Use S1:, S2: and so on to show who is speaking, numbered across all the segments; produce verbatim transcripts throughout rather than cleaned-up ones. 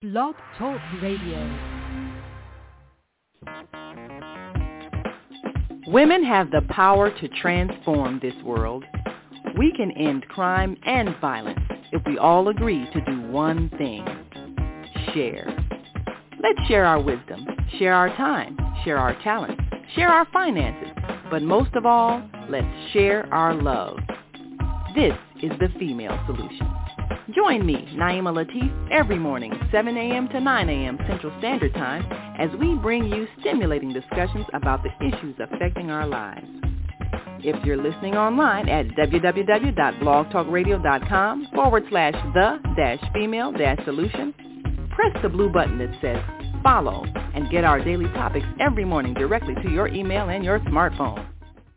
S1: Blog Talk Radio.
S2: Women have the power to transform this world. We can end crime and violence if we all agree to do one thing: share. Let's share our wisdom, share our time, share our talents, share our finances, but most of all, let's share our love. This is the Female Solution. Join me, Naima Latif, every morning, seven a.m. to nine a.m. Central Standard Time, as we bring you stimulating discussions about the issues affecting our lives. If you're listening online at www.blogtalkradio.com forward slash the dash female dash solution, press the blue button that says follow and get our daily topics every morning directly to your email and your smartphone.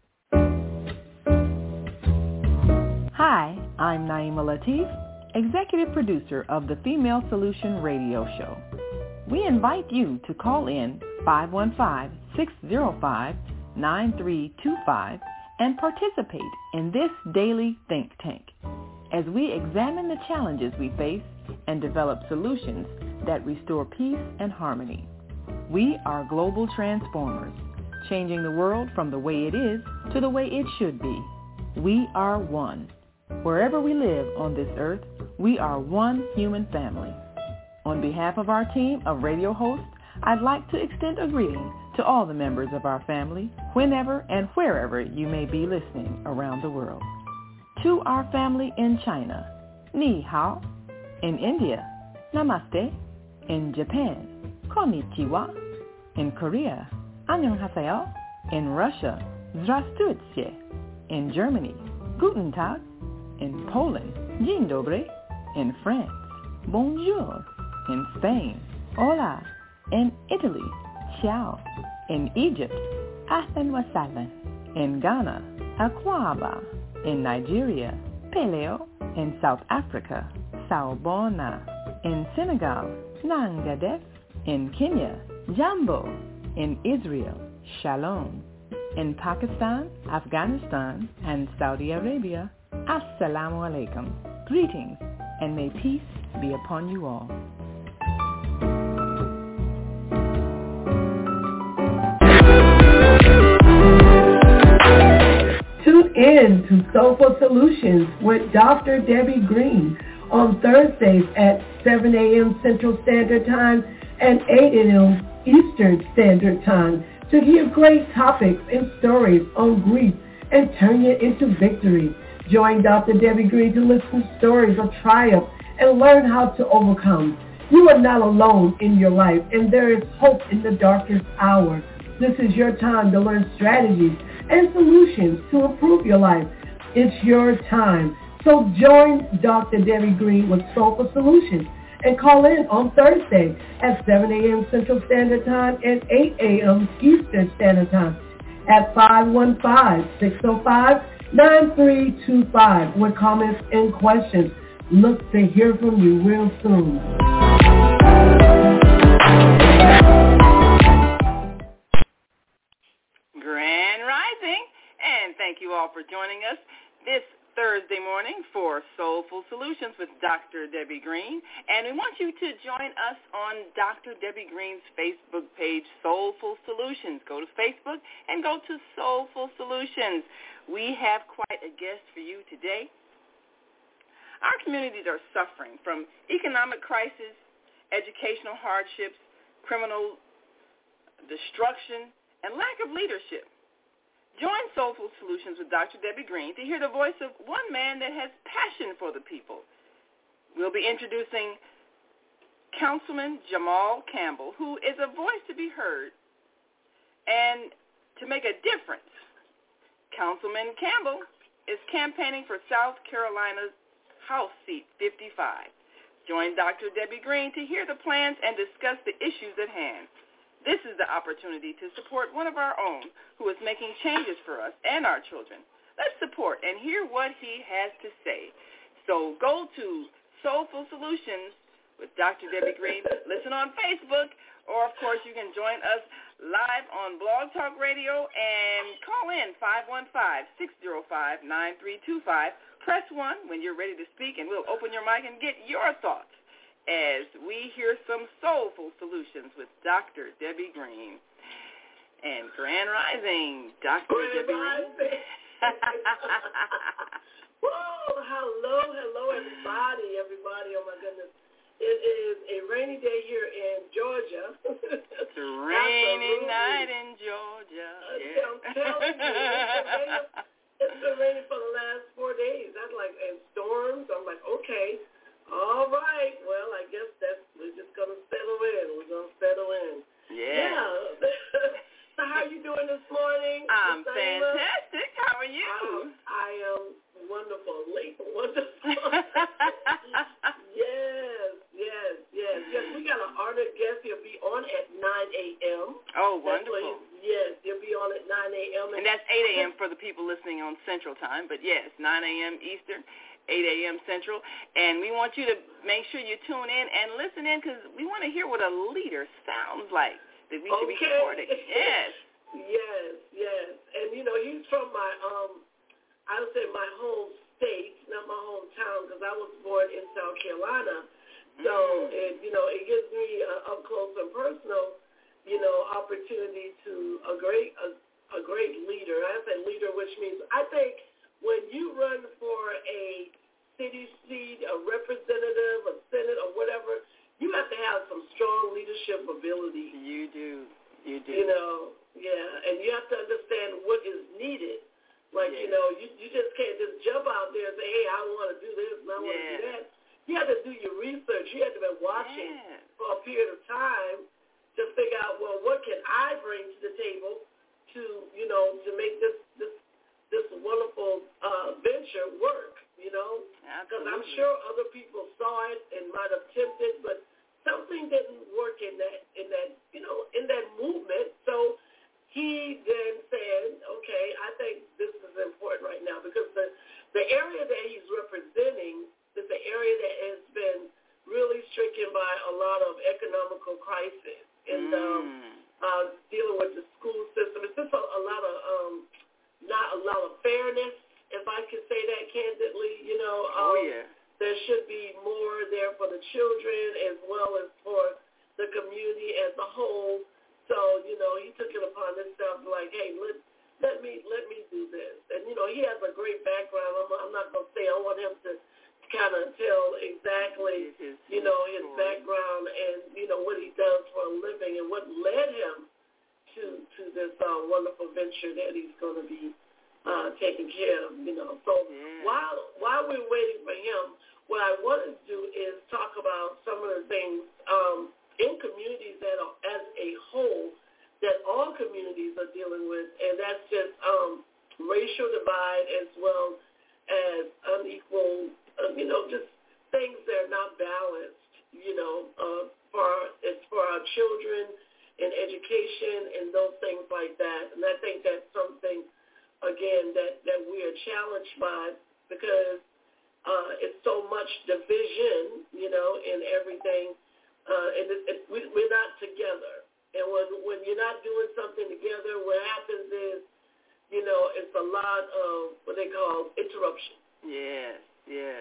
S2: Hi, I'm Naima Latif, Executive Producer of the Female Solution Radio Show. We invite you to call in five one five, six zero five, nine three two five and participate in this daily think tank as we examine the challenges we face and develop solutions that restore peace and harmony. We are global transformers, changing the world from the way it is to the way it should be. We are one. Wherever we live on this earth, we are one human family. On behalf of our team of radio hosts, I'd like to extend a greeting to all the members of our family, whenever and wherever you may be listening around the world. To our family in China, Ni Hao. In India, Namaste. In Japan, Konnichiwa. In Korea, Annyeonghaseyo. In Russia, Zdravstvutie. In Germany, Guten Tag. In Poland, Dzień dobry. In France, Bonjour. In Spain, Hola. In Italy, Ciao. In Egypt, Ahlan wa sahlan. In Ghana, Akwaba. In Nigeria, Peleo. In South Africa, Sawubona. In Senegal, Nangadef. In Kenya, Jambo. In Israel, Shalom. In Pakistan, Afghanistan, and Saudi Arabia, Assalamu alaikum. Greetings, and may peace be upon you all.
S3: Tune in to Soulful Solutions with Doctor Debbie Green on Thursdays at seven a.m. Central Standard Time and eight a.m. Eastern Standard Time to hear great topics and stories on grief and turn it into victory. Join Doctor Debbie Green to listen to stories of triumph and learn how to overcome. You are not alone in your life, and there is hope in the darkest hour. This is your time to learn strategies and solutions to improve your life. It's your time. So join Doctor Debbie Green with Soulful Solutions and call in on Thursday at seven a.m. Central Standard Time and eight a.m. Eastern Standard Time at five one five, six zero five, nine three two five with comments and questions. Look to hear from you real soon.
S2: Grand Rising, and thank you all for joining us this Thursday morning for Soulful Solutions with Doctor Debbie Green. And we want you to join us on Doctor Debbie Green's Facebook page, Soulful Solutions. Go to Facebook and go to Soulful Solutions. We have quite a guest for you today. Our communities are suffering from economic crisis, educational hardships, criminal destruction, and lack of leadership. Join Soulful Solutions with Doctor Debbie Green to hear the voice of one man that has passion for the people. We'll be introducing Councilman Jamal Campbell, who is a voice to be heard and to make a difference. Councilman Campbell is campaigning for South Carolina's House Seat fifty-five. Join Doctor Debbie Green to hear the plans and discuss the issues at hand. This is the opportunity to support one of our own who is making changes for us and our children. Let's support and hear what he has to say. So go to Soulful Solutions with Doctor Debbie Green. Listen on Facebook, or, of course, you can join us live on Blog Talk Radio and call in five one five, six zero five, nine three two five. Press one when you're ready to speak, and we'll open your mic and get your thoughts. as we hear some soulful solutions with Doctor Debbie Green. And Grand Rising, Doctor
S3: Grand
S2: Debbie
S3: Rising.
S2: Green.
S3: Whoa, hello, hello, everybody, everybody. Oh, my goodness. It is a rainy day here in Georgia.
S2: It's a rainy night in Georgia. Yeah.
S3: I'm telling you, it's been, raining, it's been raining for the last four days. That's like, and storms. I'm like, okay, all right. Well, I guess that's, we're just going to settle in. We're going to settle in.
S2: Yeah.
S3: Yeah. So how are you doing this morning?
S2: I'm fantastic. How are you?
S3: I, I am wonderful. Late, wonderful. yes, yes, yes, yes. We got an honored guest. He'll be on at nine a.m.
S2: Oh, wonderful.
S3: Yes, he'll be on at nine a.m.
S2: And that's eight a.m. for the people listening on Central Time. But, yes, nine a.m. Eastern, eight a.m. Central. And we want you to make sure you tune in and listen in because we want to hear what a leader sounds like that we should
S3: okay.
S2: be supporting. Yes.
S3: Yes, yes. And, you know, he's from my, um, I would say my home state, not my hometown, because I was born in South Carolina. So, mm. it, you know, it gives me a up close and personal, you know, opportunity to a great, a, a great leader. I say leader, which means I think when you run for a city seat, a representative, a senate, or whatever, you have to have some strong leadership ability.
S2: You do. You do.
S3: You know, yeah, and you have to understand what is needed. Like,
S2: yeah.
S3: you know, you, you just can't just jump out there and say, hey, I want to do this and I want to
S2: yeah.
S3: do that. You have to do your research. You have to be watching
S2: yeah.
S3: for a period of time to figure out, well, what can I bring to the table to, you know, to make this this this wonderful uh, venture work, you know? Because I'm sure other people saw it and might have attempted, but something didn't work in that, in that, you know, in that movement. So he then said, okay, I think this is important right now because the, the area that he's representing is the area that has been really stricken by a lot of economical crisis and
S2: mm.
S3: um, uh, dealing with the school system. It's just a, a lot of, um, not a lot of fairness, if I could say that candidly, you know. Um,
S2: oh, yeah.
S3: There should be more there for the children as well as for the community as a whole. So, you know, he took it upon himself like, hey, let, let me let me do this. And, you know, he has a great background. I'm, I'm not going to say I want him to kind of tell exactly, his, you know, his story. background and, you know, what he does for a living and what led him to, to this uh, wonderful venture that he's going to be uh, taking care of, you know. So
S2: yeah.
S3: while while we're waiting for him, what I want to do is talk about some of the things um, in communities that are, as a whole, that all communities are dealing with, and that's just um, racial divide as well as unequal, uh, you know, just things that are not balanced, you know, uh, for our, it's for our children and education and those things like that. And I think that's something, again, that, that we are challenged by because Uh, it's so much division, you know, in everything, uh, and it, it, we, we're not together. And when when you're not doing something together, what happens is, you know, it's a lot of what they call interruption.
S2: Yes, yes.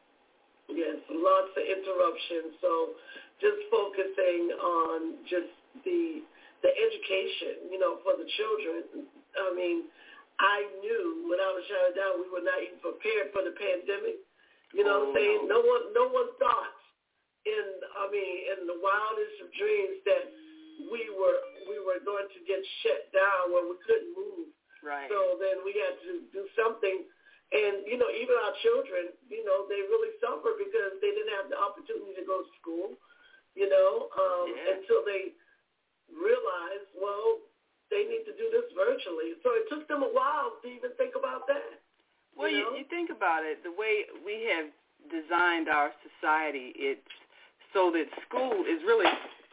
S3: Yes, lots of interruption. So just focusing on just the the education, you know, for the children. I mean, I knew when I was shut down, we were not even prepared for the pandemic. You know what I'm saying? No one, no one thought in, I mean, in the wildest of dreams that we were we were going to get shut down where we couldn't move.
S2: Right.
S3: So then we had to do something. And, you know, even our children, you know, they really suffer because they didn't have the opportunity to go to school, you know, um,
S2: yeah.
S3: until they realized, well, they need to do this virtually. So it took them a while to even think about that.
S2: Well,
S3: you,
S2: you,
S3: know?
S2: you think about it, the way we have designed our society, it's so that school is really,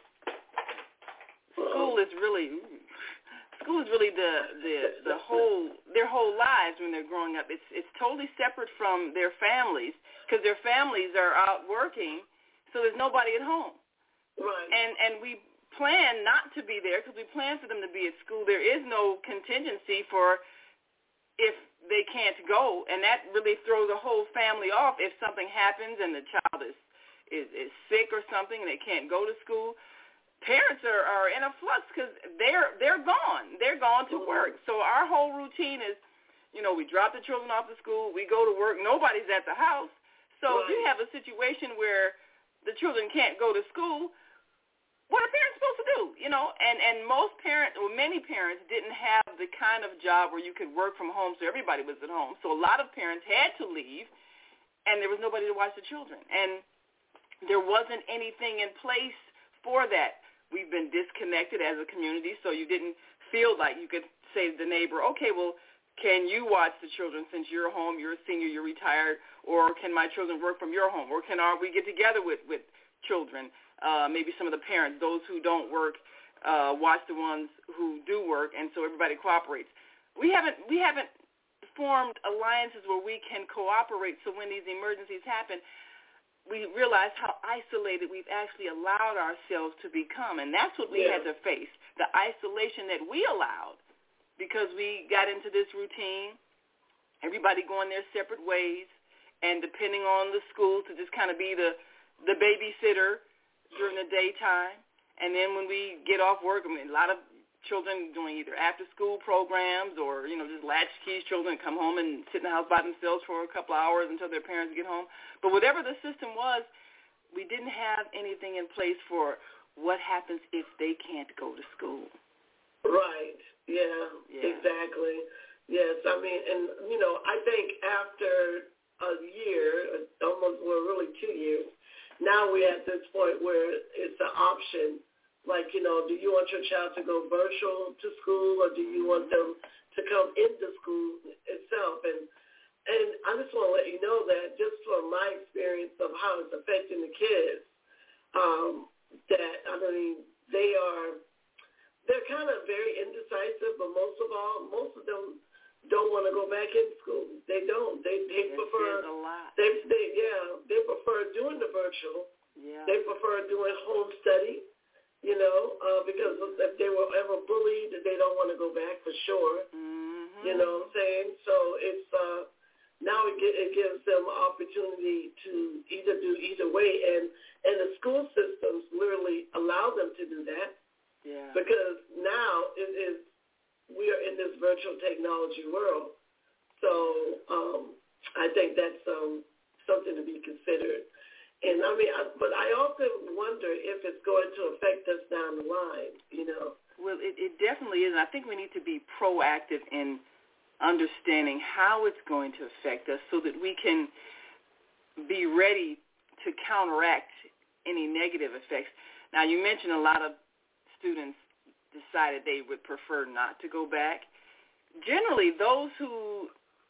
S2: school is really, school is really the, the, the whole, their whole lives when they're growing up. It's, it's totally separate from their families because their families are out working, so there's nobody at home.
S3: Right.
S2: And, and we plan not to be there because we plan for them to be at school. There is no contingency for if they can't go, and that really throws the whole family off if something happens and the child is,
S4: is, is sick or something and they can't go to school, parents are, are in a flux because they're they're gone. They're gone to work. So our whole routine is, you know, we drop the children off to school, we go to work, nobody's at the house. So
S5: right.
S4: if you have a situation where the children can't go to school, what are parents supposed to do? You know, and, and most parents, or many parents, didn't have the kind of job where you could work from home, so everybody was at home. So a lot of parents had to leave, and there was nobody to watch the children. And there wasn't anything in place for that. We've been disconnected as a community, so you didn't feel like you could say to the neighbor, okay, well, can you watch the children since you're home, you're a senior, you're retired, or can my children work from your home, or can our, we get together with, with children, uh, maybe some of the parents, those who don't work, uh, watch the ones who do work, and so everybody cooperates. We haven't we haven't formed alliances where we can cooperate, so when these emergencies happen, we realize how isolated we've actually allowed ourselves to become, and that's what we
S5: yeah.
S4: had to face, the isolation that we allowed because we got into this routine, everybody going their separate ways, and depending on the school to just kind of be the, the babysitter during the daytime, and then when we get off work, I mean, a lot of children doing either after-school programs or, you know, just latchkey children come home and sit in the house by themselves for a couple of hours until their parents get home. But whatever the system was, we didn't have anything in place for what happens if they can't go to school.
S5: Right. Yeah,
S4: yeah.
S5: exactly. Yes, I mean, and, you know, I think after a year, almost, well, really two years, now we're at this point where it's an option. Like, you know, do you want your child to go virtual to school, or do you want them to come into school itself? And and I just want to let you know that just from my experience of how it's affecting the kids, um, that, I mean, they are, they're kind of very indecisive, but most of all, most of them don't want to go back in school. They don't. They they
S4: It
S5: prefer,
S4: a lot.
S5: they, they, yeah, they prefer doing the virtual.
S4: Yeah.
S5: They prefer doing home study. You know, uh, because if they were ever bullied, they don't want to go back for sure.
S4: Mm-hmm.
S5: You know what I'm saying? So it's uh, now it, it gives them opportunity to either do either way, and and the school systems literally allow them to do that.
S4: Yeah.
S5: Because now it is we are in this virtual technology world, so um, I think that's um, something to be considered. And I mean, I, but I often wonder if it's going to affect us down the line, you know.
S4: Well, it, it definitely is. And I think we need to be proactive in understanding how it's going to affect us so that we can be ready to counteract any negative effects. Now, you mentioned a lot of students decided they would prefer not to go back. Generally, those who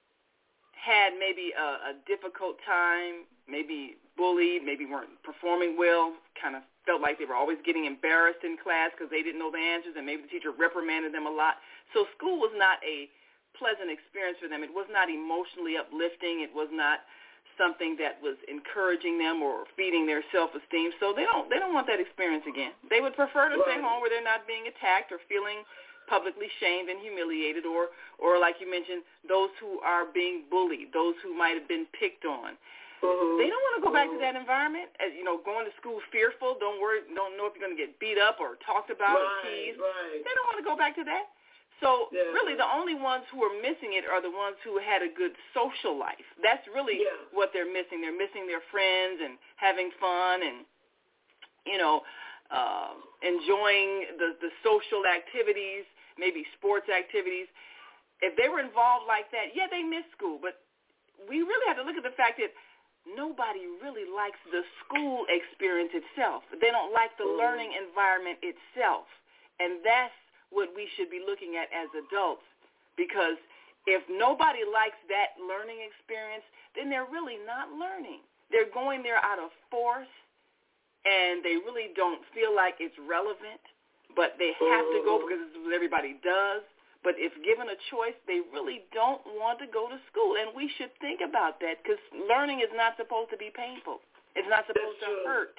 S4: had maybe a, a difficult time, maybe bullied, maybe weren't performing well, kind of felt like they were always getting embarrassed in class because they didn't know the answers, and maybe the teacher reprimanded them a lot. So school was not a pleasant experience for them. It was not emotionally uplifting. It was not something that was encouraging them or feeding their self-esteem. So they don't they don't want that experience again. They would prefer to stay home where they're not being attacked or feeling publicly shamed and humiliated, or, or like you mentioned, those who are being bullied, those who might have been picked on.
S5: Mm-hmm.
S4: They don't want to go back to that environment. As, you know, going to school fearful, don't worry, don't know if you're going to get beat up or talked about
S5: right,
S4: or teased.
S5: Right.
S4: They don't want to go back to that. So
S5: yeah.
S4: really the only ones who are missing it are the ones who had a good social life. That's really
S5: yeah.
S4: what they're missing. They're missing their friends and having fun and, you know, uh, enjoying the, the social activities, maybe sports activities. If they were involved like that, yeah, they miss school. But we really have to look at the fact that nobody really likes the school experience itself. They don't like the
S5: mm-hmm.
S4: learning environment itself. And that's what we should be looking at as adults, because if nobody likes that learning experience, then they're really not learning. They're going there out of force, and they really don't feel like it's relevant, but they have to go because it's what everybody does. But if given a choice, they really don't want to go to school, and we should think about that, because learning is not supposed to be painful. It's not supposed
S5: That's
S4: to
S5: true.
S4: hurt.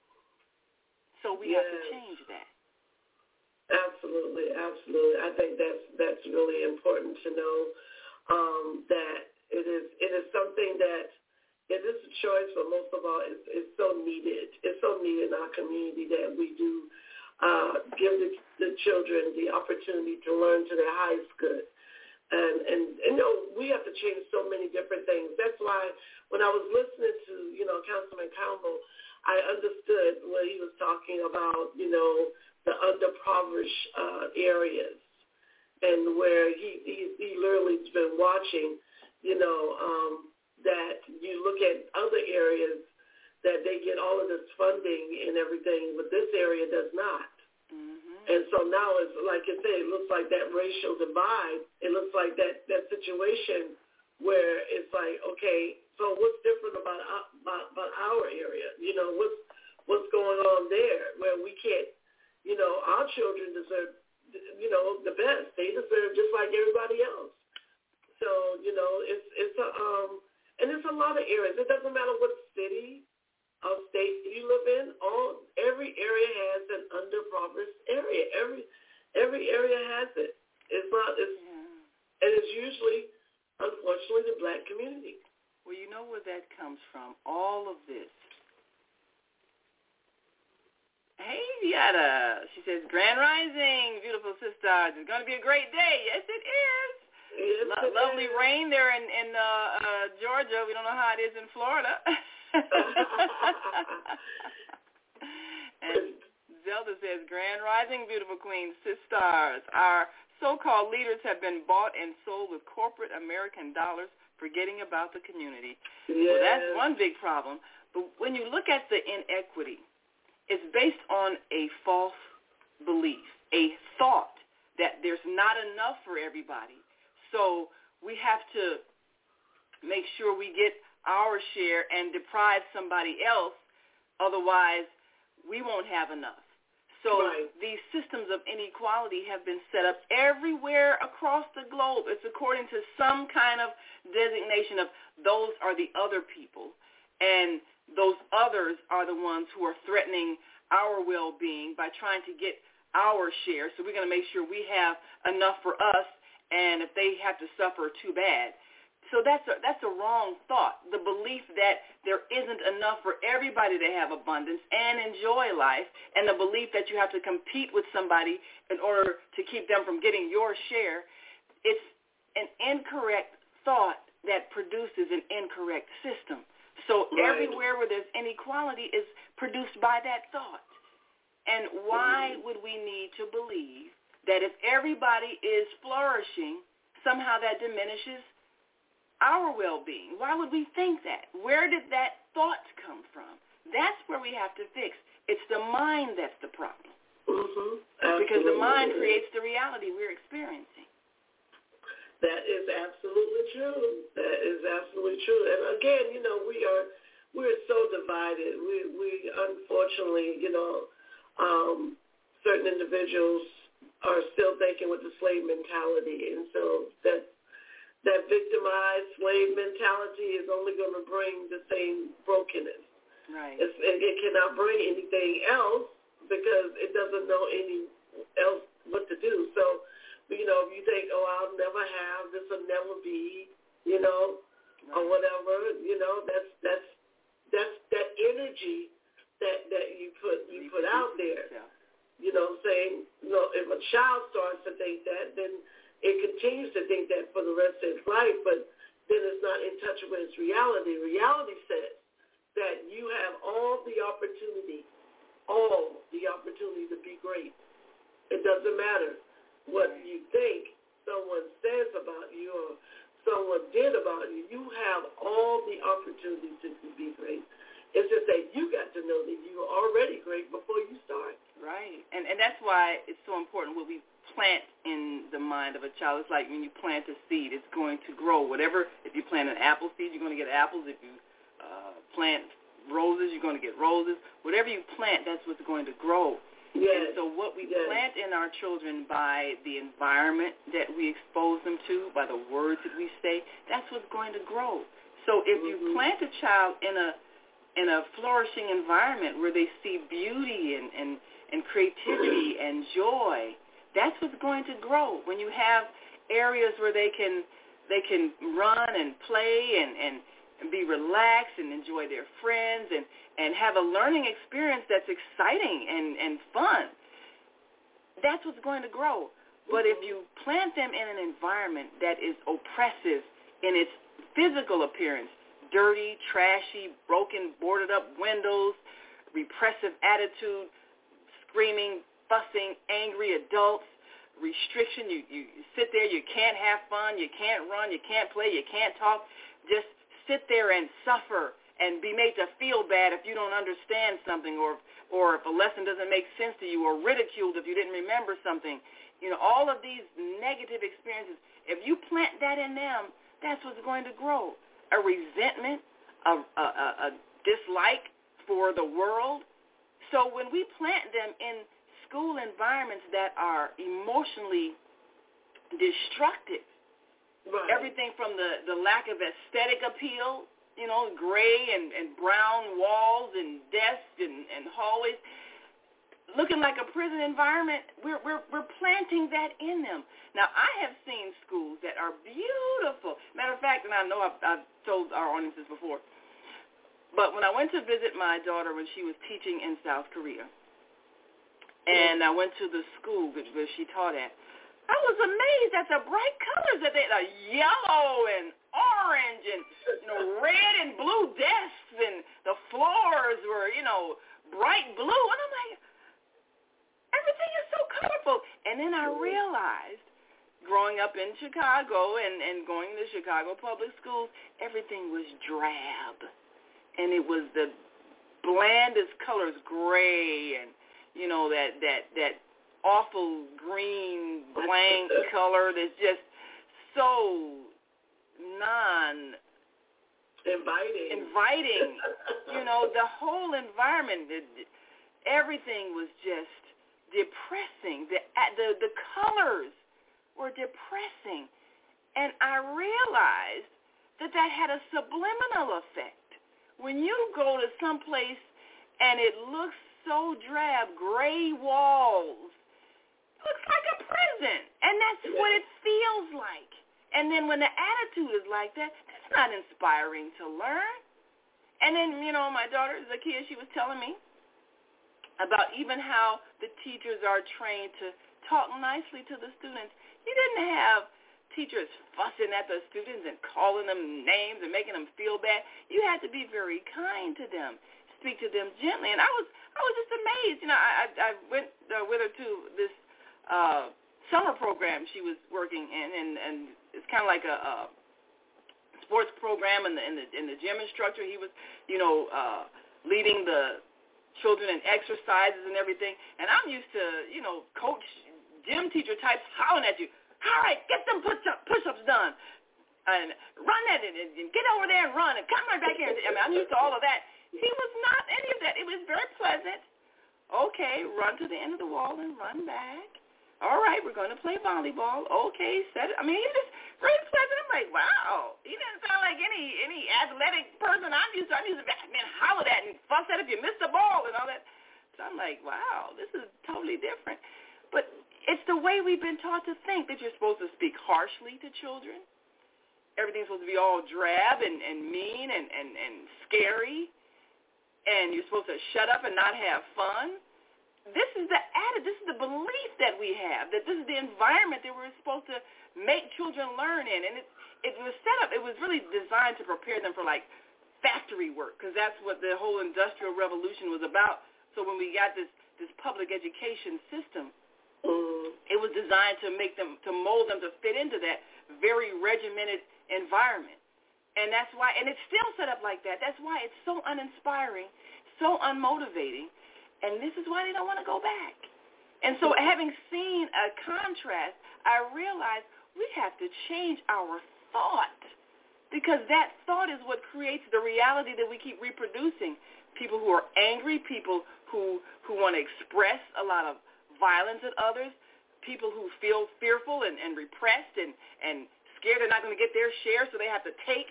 S4: So we
S5: yes.
S4: have to change that.
S5: Absolutely, absolutely. I think that's that's really important to know um, that it is it is something that it is a choice, but most of all, it's, it's so needed. It's so needed in our community that we do uh, give the, the children the opportunity to learn to their highest good. And, and, and, you know, we have to change so many different things. That's why when I was listening to, you know, Councilman Campbell, I understood when he was talking about, you know, the underprivileged uh, areas and where he, he, he literally has been watching, you know, um, that you look at other areas that they get all of this funding and everything, but this area does not. Mm-hmm. And so now it's like I say, it looks like that racial divide. It looks like that, that situation where it's like, okay, so what's different about, about about our area? You know, what's what's going on there where we can't, you know, our children deserve, you know, the best. They deserve just like everybody else. So, you know, it's it's a um and it's a lot of areas. It doesn't matter what city or state you live in. All every area has an underprivileged area. Every every area has it. It's not. It's yeah. And it's usually, unfortunately, the black community.
S4: Well, you know where that comes from. All of this. Hey, Yada. She says, Grand Rising, beautiful sisters. It's going to be a great day. Yes, it is.
S5: Yes,
S4: Lo- lovely rain there in, in uh, uh, Georgia. We don't know how it is in Florida. And Zelda says, Grand Rising, beautiful queen, sisters. Our so-called leaders have been bought and sold with corporate American dollars, forgetting about the community.
S5: Yes.
S4: Well, that's one big problem. But when you look at the inequity, it's based on a false belief, a thought that there's not enough for everybody. So we have to make sure we get our share and deprive somebody else. Otherwise, we won't have enough. So
S5: right.
S4: These systems of inequality have been set up everywhere across the globe. It's according to some kind of designation of those are the other people, and those others are the ones who are threatening our well-being by trying to get our share. So we're going to make sure we have enough for us, and if they have to suffer, too bad. So that's a, that's a wrong thought, the belief that there isn't enough for everybody to have abundance and enjoy life, and the belief that you have to compete with somebody in order to keep them from getting your share. It's an incorrect thought that produces an incorrect system. So
S5: right.
S4: everywhere where there's inequality is produced by that thought. And why would we need to believe that if everybody is flourishing, somehow that diminishes our well-being? Why would we think that? Where did that thought come from? That's where we have to fix. It's the mind that's the problem.
S5: Mm-hmm.
S4: Because the mind creates the reality we're experiencing.
S5: That is absolutely true. That is absolutely true. And again, you know, we are we're so divided. We we unfortunately, you know, um, certain individuals are still thinking with the slave mentality, and so that that victimized slave mentality is only going to bring the same brokenness.
S4: Right.
S5: It's, it, it cannot bring anything else because it doesn't know any else what to do. So, you know, if you think, oh, I'll never have, this will never be, you know, right. or whatever, you know, that's that's that's that energy that that you put you put out there.
S4: Yeah.
S5: You know, saying, you know, if a child starts to think that, then it continues to think that for the rest of its life, but then it's not in touch with its reality. Reality says that you have all the opportunity, all the opportunity to be great. It doesn't matter what you think someone says about you or someone did about you. You have all the opportunities to be great. It's just that you got to know that you are already great before you start.
S4: Right. And and that's why it's so important what we plant in the mind of a child. It's like when you plant a seed, it's going to grow. Whatever, if you plant an apple seed, you're going to get apples. If you uh, plant roses, you're going to get roses. Whatever you plant, that's what's going to grow.
S5: Yes.
S4: And so what we
S5: yes.
S4: plant in our children by the environment that we expose them to, by the words that we say, that's what's going to grow. So if
S5: mm-hmm.
S4: you plant a child in a in a flourishing environment where they see beauty and, and, and creativity and joy, that's what's going to grow. When you have areas where they can they can run and play and, and and be relaxed and enjoy their friends and, and have a learning experience that's exciting and, and fun. That's what's going to grow. But if you plant them in an environment that is oppressive in its physical appearance, dirty, trashy, broken, boarded up windows, repressive attitude, screaming, fussing, angry adults, restriction, you, you sit there, you can't have fun, you can't run, you can't play, you can't talk, just sit there and suffer and be made to feel bad if you don't understand something, or or if a lesson doesn't make sense to you, or ridiculed if you didn't remember something. You know, all of these negative experiences, if you plant that in them, that's what's going to grow. A resentment, a, a, a dislike for the world. So when we plant them in school environments that are emotionally destructive,
S5: right.
S4: everything from the, the lack of aesthetic appeal, you know, gray and, and brown walls and desks and, and hallways, looking like a prison environment, we're, we're, we're planting that in them. Now, I have seen schools that are beautiful. Matter of fact, and I know I've, I've told our audiences before, but when I went to visit my daughter when she was teaching in South Korea, and I went to the school where she taught at, I was amazed at the bright colors that they had, yellow and orange and, you know, red and blue desks, and the floors were, you know, bright blue. And I'm like, everything is so colorful. And then I realized, growing up in Chicago and, and going to Chicago public schools, everything was drab. And it was the blandest colors, gray and, you know, that, that, that awful green, blank color that's just so non
S5: inviting.
S4: Inviting. You know, the whole environment, the, everything was just depressing. The, the the colors were depressing, and I realized that that had a subliminal effect. When you go to some place and it looks so drab, gray walls, looks like a prison, and that's what it feels like. And then when the attitude is like that, that's not inspiring to learn. And then, you know, my daughter, Zakia, she was telling me about even how the teachers are trained to talk nicely to the students. You didn't have teachers fussing at the students and calling them names and making them feel bad. You had to be very kind to them, speak to them gently. And I was I was just amazed. You know, I, I went uh, with her to this uh, summer program she was working in, and, and it's kind of like a, a sports program, and the, and, the, and the gym instructor, he was, you know, uh, leading the children in exercises and everything. And I'm used to, you know, coach, gym teacher types hollering at you, all right, get them push-up, push-ups done, and run that, and, and get over there and run, and come right back here. I mean, I'm used to all of that. He was not any of that. It was very pleasant. Okay, run to the end of the wall and run back. All right, we're going to play volleyball. Okay, set it. I mean, he was just very pleasant. I'm like, wow. He didn't sound like any any athletic person I'm used to. I'm used to being hollered at and fussed at if you missed the ball and all that. So I'm like, wow, this is totally different. But it's the way we've been taught to think, that you're supposed to speak harshly to children. Everything's supposed to be all drab and, and mean and, and, and scary. And you're supposed to shut up and not have fun. This is the attitude, this is the belief that we have, that this is the environment that we're supposed to make children learn in. And it, it was set up, it was really designed to prepare them for, like, factory work, because that's what the whole Industrial Revolution was about. So when we got this, this public education system, mm. it was designed to make them, to mold them to fit into that very regimented environment. And that's why, and it's still set up like that. That's why it's so uninspiring, so unmotivating, and this is why they don't want to go back. And so having seen a contrast, I realized we have to change our thought, because that thought is what creates the reality that we keep reproducing. People who are angry, people who, who want to express a lot of violence at others, people who feel fearful and, and repressed and, and scared they're not going to get their share, so they have to take.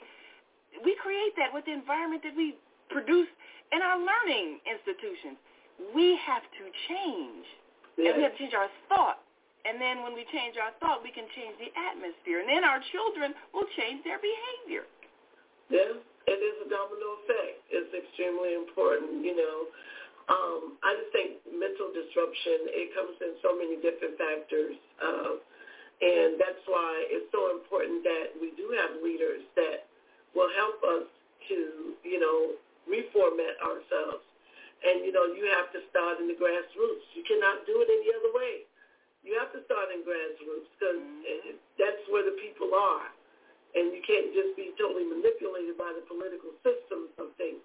S4: We create that with the environment that we produce in our learning institutions. We have to change, yes. and we have to change our thought. And then when we change our thought, we can change the atmosphere. And then our children will change their behavior.
S5: Yeah, it is a domino effect. It's extremely important, you know. Um, I just think mental disruption, it comes in so many different factors, uh, and that's why it's so important that we do have leaders that will help us to, you know, reformat ourselves. And, you know, you have to start in the grassroots. You cannot do it any other way. You have to start in grassroots because mm-hmm. that's where the people are. And you can't just be totally manipulated by the political systems of things.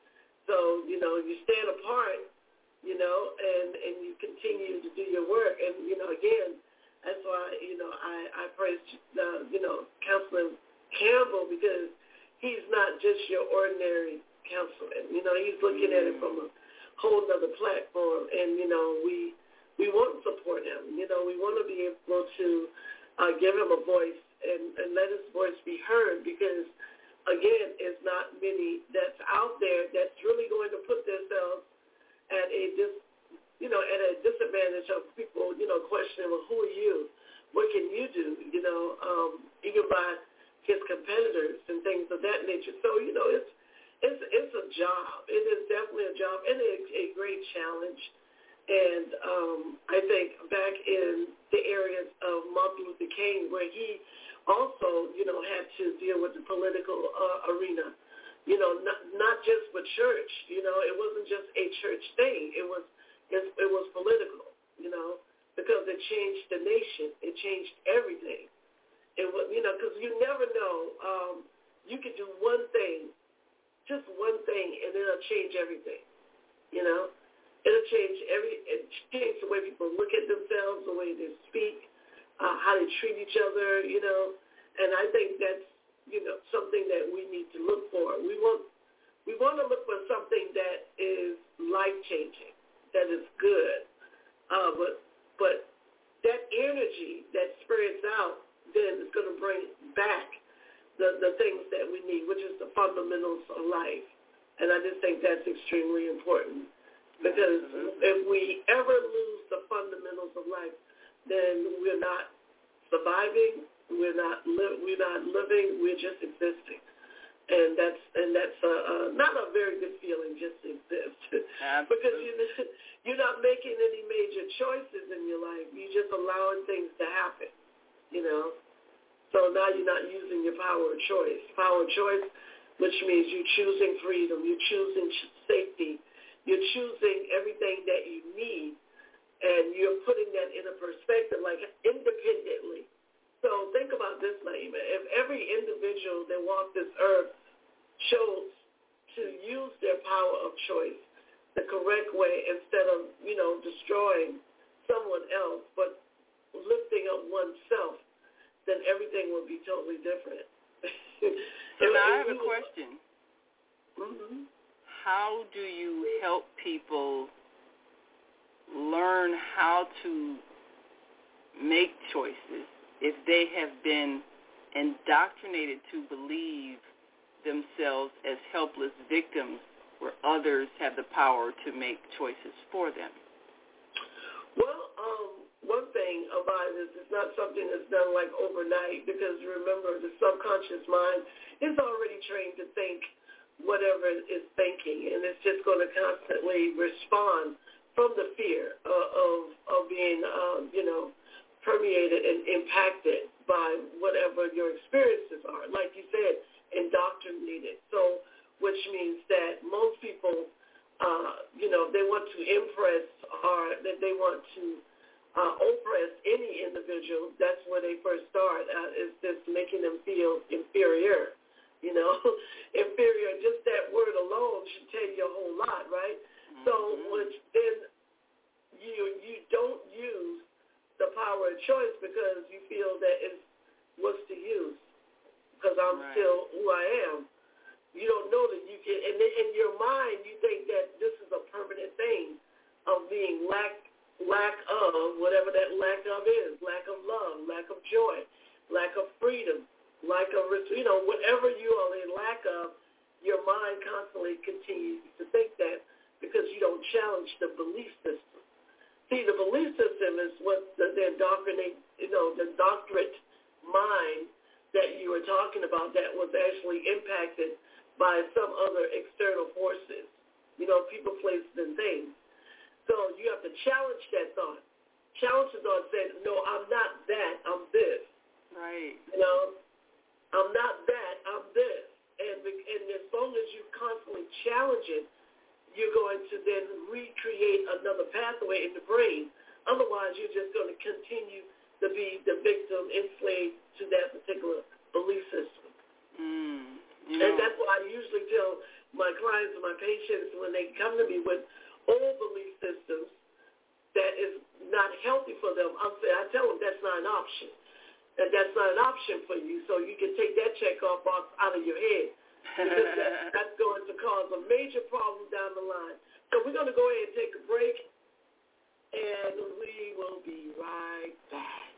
S5: So, you know, you stand apart, you know, and, and you continue to do your work. And, you know, again, that's why, you know, I, I praise, uh, you know, Councilman Campbell because he's not just your ordinary councilman. You know, he's looking at it from a whole other platform. And, you know, we we want to support him. You know, we want to be able to uh, give him a voice and, and let his voice be heard because, again, it's not many that's out there that's really going to put themselves at a dis, you know, at a disadvantage of people, you know, questioning, well, who are you? What can you do? You know, um, even by his competitors and things of that nature. So, you know, it's it's it's a job. It is definitely a job and a, a great challenge. And um, I think back in the areas of Martin Luther King, where he also, you know, had to deal with the political uh, arena, you know, not, not just with church, you know, it wasn't just a church thing. It was it, it was political, you know, because it changed the nation. It changed everything. It was, you know, because you never know. Um, you could do one thing, just one thing, and it'll change everything, you know. It'll change every, it change the way people look at themselves, the way they speak, uh, how they treat each other, you know. And I think that's, you know, something that we need to look for. We want, we want to look for something that is life-changing, that is good. Uh, but, but that energy that spreads out then is going to bring back the, the things that we need, which is the fundamentals of life. And I just think that's extremely important. Because if we ever lose the fundamentals of life, then we're not surviving, we're not li- we're not living, we're just existing, and that's and that's a, a, not a very good feeling just to exist. Because you you're not making any major choices in your life. You're just allowing things to happen, you know. So now you're not using your power of choice. Power of choice, which means you're choosing freedom, you're choosing safety. You're choosing everything that you need, and you're putting that in a perspective, like independently. So think about this, Naima. If every individual that walks this earth chose to use their power of choice the correct way instead of, you know, destroying someone else, but lifting up oneself, then everything would be totally different.
S4: So now I have a question.
S5: Mm-hmm.
S4: How do you help people learn how to make choices if they have been indoctrinated to believe themselves as helpless victims where others have the power to make choices for them?
S5: Well, um, one thing about it is it's not something that's done like overnight because remember the subconscious mind is already trained to think whatever it's thinking, and it's just going to constantly respond from the fear uh, of of being, um, you know, permeated and impacted by whatever your experiences are. Like you said, indoctrinated. So, which means that most people, uh, you know, they want to impress or that they want to uh, oppress any individual. That's where they first start. Uh, is just making them feel inferior. You know, inferior, just that word alone should tell you a whole lot, right? Mm-hmm. So which then you you don't use the power of choice because you feel that it's what's to use because I'm right. still who I am. You don't know that you can, and in your mind you think that this is a permanent thing of being lack lack of whatever that lack of is, lack of love, lack of joy, lack of freedom. Like a, you know, whatever you are in lack of, your mind constantly continues to think that because you don't challenge the belief system. See, the belief system is what the, the indoctrinate, you know, the doctorate mind that you were talking about that was actually impacted by some other external forces, you know, people, places, and things. So you have to challenge that thought. Challenge the thought saying, no, I'm not that, I'm this.
S4: Right.
S5: You know, I'm not that, I'm this. And, and as long as you constantly challenge it, you're going to then recreate another pathway in the brain. Otherwise, you're just going to continue to be the victim, enslaved to that particular belief system.
S4: Mm, you know.
S5: And that's what I usually tell my clients and my patients when they come to me with old belief systems that is not healthy for them. I'll say, I tell them that's not an option. That that's not an option for you, so you can take that check off out of your head. Because that, that's going to cause a major problem down the line. So we're going to go ahead and take a break, and we will be right back.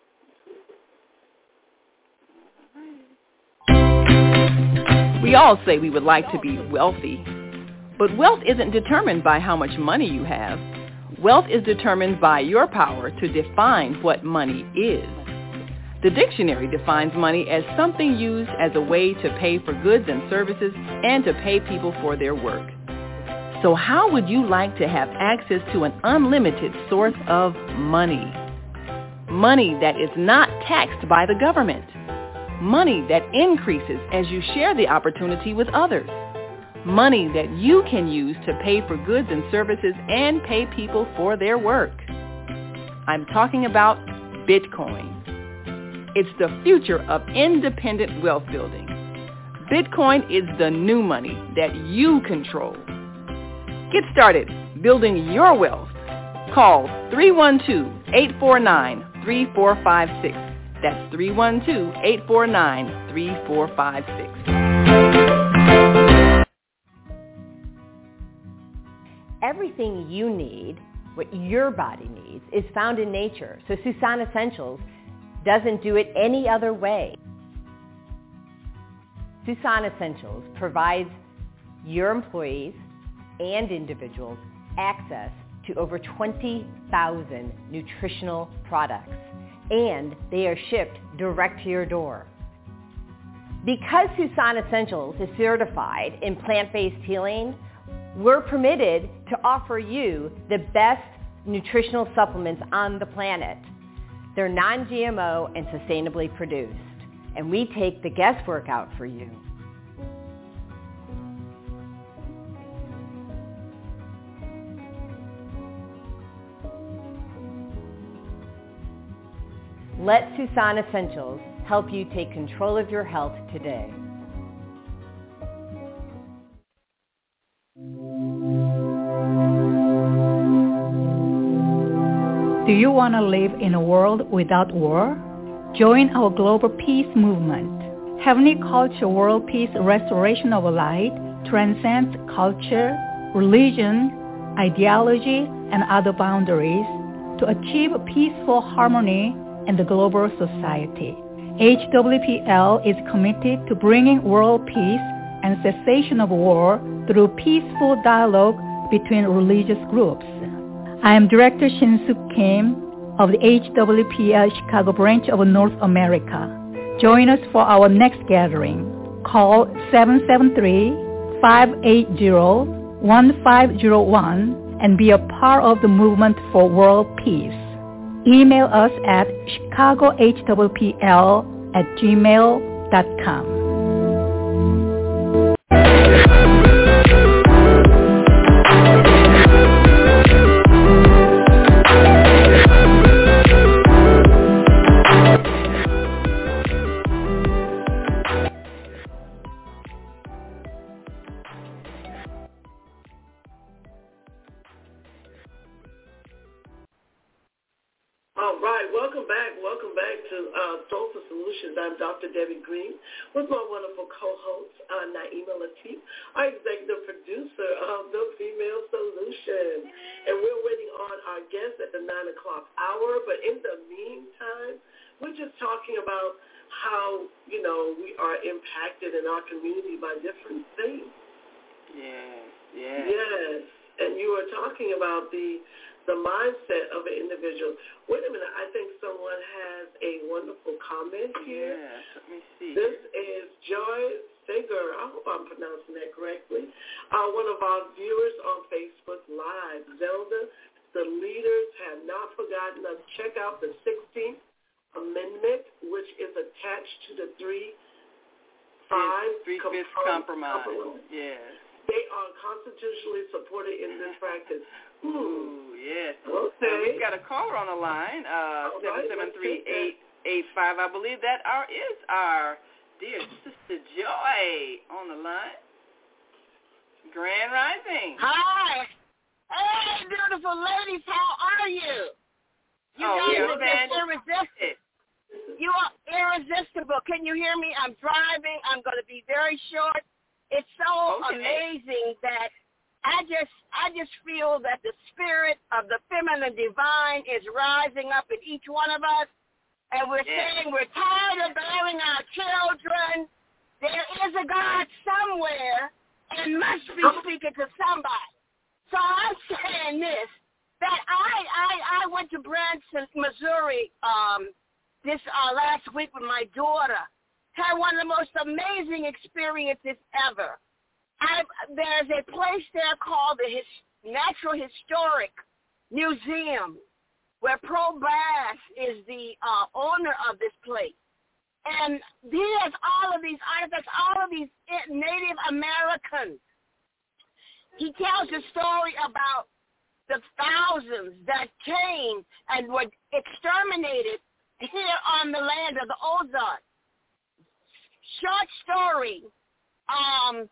S2: We all say we would like to be wealthy, but wealth isn't determined by how much money you have. Wealth is determined by your power to define what money is. The dictionary defines money as something used as a way to pay for goods and services and to pay people for their work. So how would you like to have access to an unlimited source of money? Money that is not taxed by the government. Money that increases as you share the opportunity with others. Money that you can use to pay for goods and services and pay people for their work. I'm talking about Bitcoin. It's the future of independent wealth building. Bitcoin is the new money that you control. Get started building your wealth. Call three one two, eight four nine, three four five six. That's three one two, eight four nine, three four five six.
S6: Everything you need, what your body needs, is found in nature. So Susan Essentials doesn't do it any other way. Susan Essentials provides your employees and individuals access to over twenty thousand nutritional products, and they are shipped direct to your door. Because Susan Essentials is certified in plant-based healing, we're permitted to offer you the best nutritional supplements on the planet. They're non-G M O and sustainably produced, and we take the guesswork out for you. Let Susan Essentials help you take control of your health today.
S7: Do you want to live in a world without war? Join our global peace movement. Heavenly Culture World Peace Restoration of Light transcends culture, religion, ideology, and other boundaries to achieve peaceful harmony in the global society. H W P L is committed to bringing world peace and cessation of war through peaceful dialogue between religious groups. I am Director Shin-Suk Kim of the H W P L Chicago branch of North America. Join us for our next gathering. Call seven seven three, five eight zero, one five zero one and be a part of the movement for world peace. Email us at chicago h w p l at gmail dot com.
S5: I'm Doctor Debbie Green with my wonderful co-host, uh, Naima Latif, our executive producer of The Female Solution. And we're waiting on our guest at the nine o'clock hour. But in the meantime, we're just talking about how, you know, we are impacted in our community by different things.
S4: Yes, yes.
S5: Yes. And you were talking about the the mindset of an individual. Wait a minute, I think someone has a wonderful comment here.
S4: Yes, let me see.
S5: This is Joy Figure, I hope I'm pronouncing that correctly, uh, one of our viewers on Facebook Live. Zelda, the leaders have not forgotten us. Check out the sixteenth Amendment, which is attached to the three five
S4: Three-fifths compromise. compromise. Yes.
S5: They are constitutionally supported in this practice. Ooh,
S4: Ooh yes.
S5: Okay.
S4: We've got a caller on the line, uh, seven seven three, eight eight five. I believe that our, is our dear Sister Joy on the line. Grand Rising.
S8: Hi. Hey, beautiful ladies. How are you? You
S4: oh,
S8: guys
S4: yeah,
S8: are just irresistible. You are irresistible. Can you hear me? I'm driving. I'm going to be very short. It's so
S4: okay.
S8: amazing that I just I just feel that the spirit of the feminine divine is rising up in each one of us. And we're
S4: yes.
S8: saying we're tired of bearing our children. There is a God somewhere and must be speaking to somebody. So I'm saying this, that I I, I went to Branson, Missouri um, this uh, last week with my daughter. Had one of the most amazing experiences ever. I, there's a place there called the His, Natural Historic Museum, where Pro Bass is the uh, owner of this place. And he has all of these artifacts, all of these Native Americans. He tells a story about the thousands that came and were exterminated here on the land of the Ozarks. Short story, um,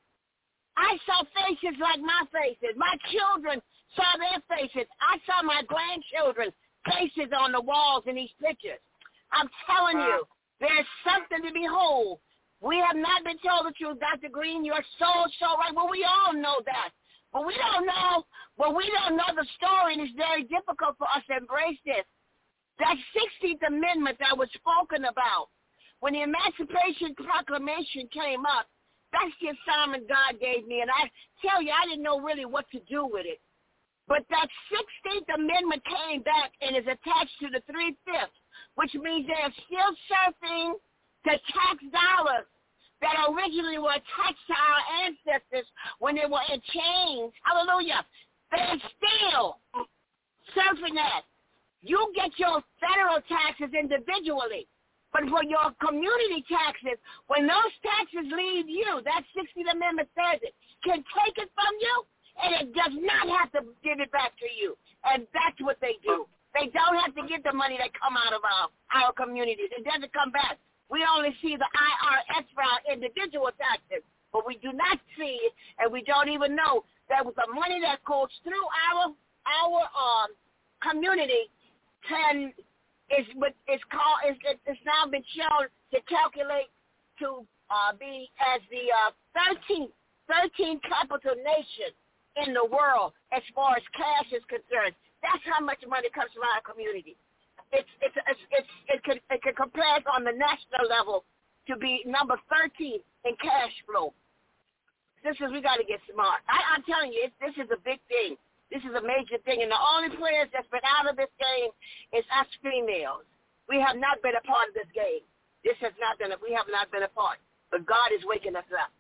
S8: I saw faces like my faces. My children saw their faces. I saw my grandchildren's faces on the walls in these pictures. I'm telling wow. you, there's something to behold. We have not been told the truth. Doctor Green, you're so, so right. Well, we all know that. But we don't know, well, we don't know the story, and it's very difficult for us to embrace this. That sixteenth Amendment that was spoken about, when the Emancipation Proclamation came up, that's the assignment God gave me. And I tell you, I didn't know really what to do with it. But that sixteenth Amendment came back and is attached to the three-fifths, which means they're still surfing the tax dollars that originally were attached to our ancestors when they were in chains. Hallelujah. They're still surfing that. You get your federal taxes individually. But for your community taxes, when those taxes leave you, that sixteenth Amendment says it, can take it from you, and it does not have to give it back to you. And that's what they do. They don't have to get the money that come out of our, our communities. It doesn't come back. We only see the I R S for our individual taxes, but we do not see it, and we don't even know that with the money that goes through our our um, community can is what it's called. It's, it's now been shown to calculate to uh, be as the uh, thirteenth thirteenth capital nation in the world as far as cash is concerned. That's how much money comes from our community. It's it's it's, it's it can it can compare on the national level to be number thirteen in cash flow. This is we got to get smart. I, I'm telling you, it, this is a big thing. This is a major thing, and the only players that's been out of this game is us females. We have not been a part of this game. This has not been. A, we have not been a part. But God is waking us up.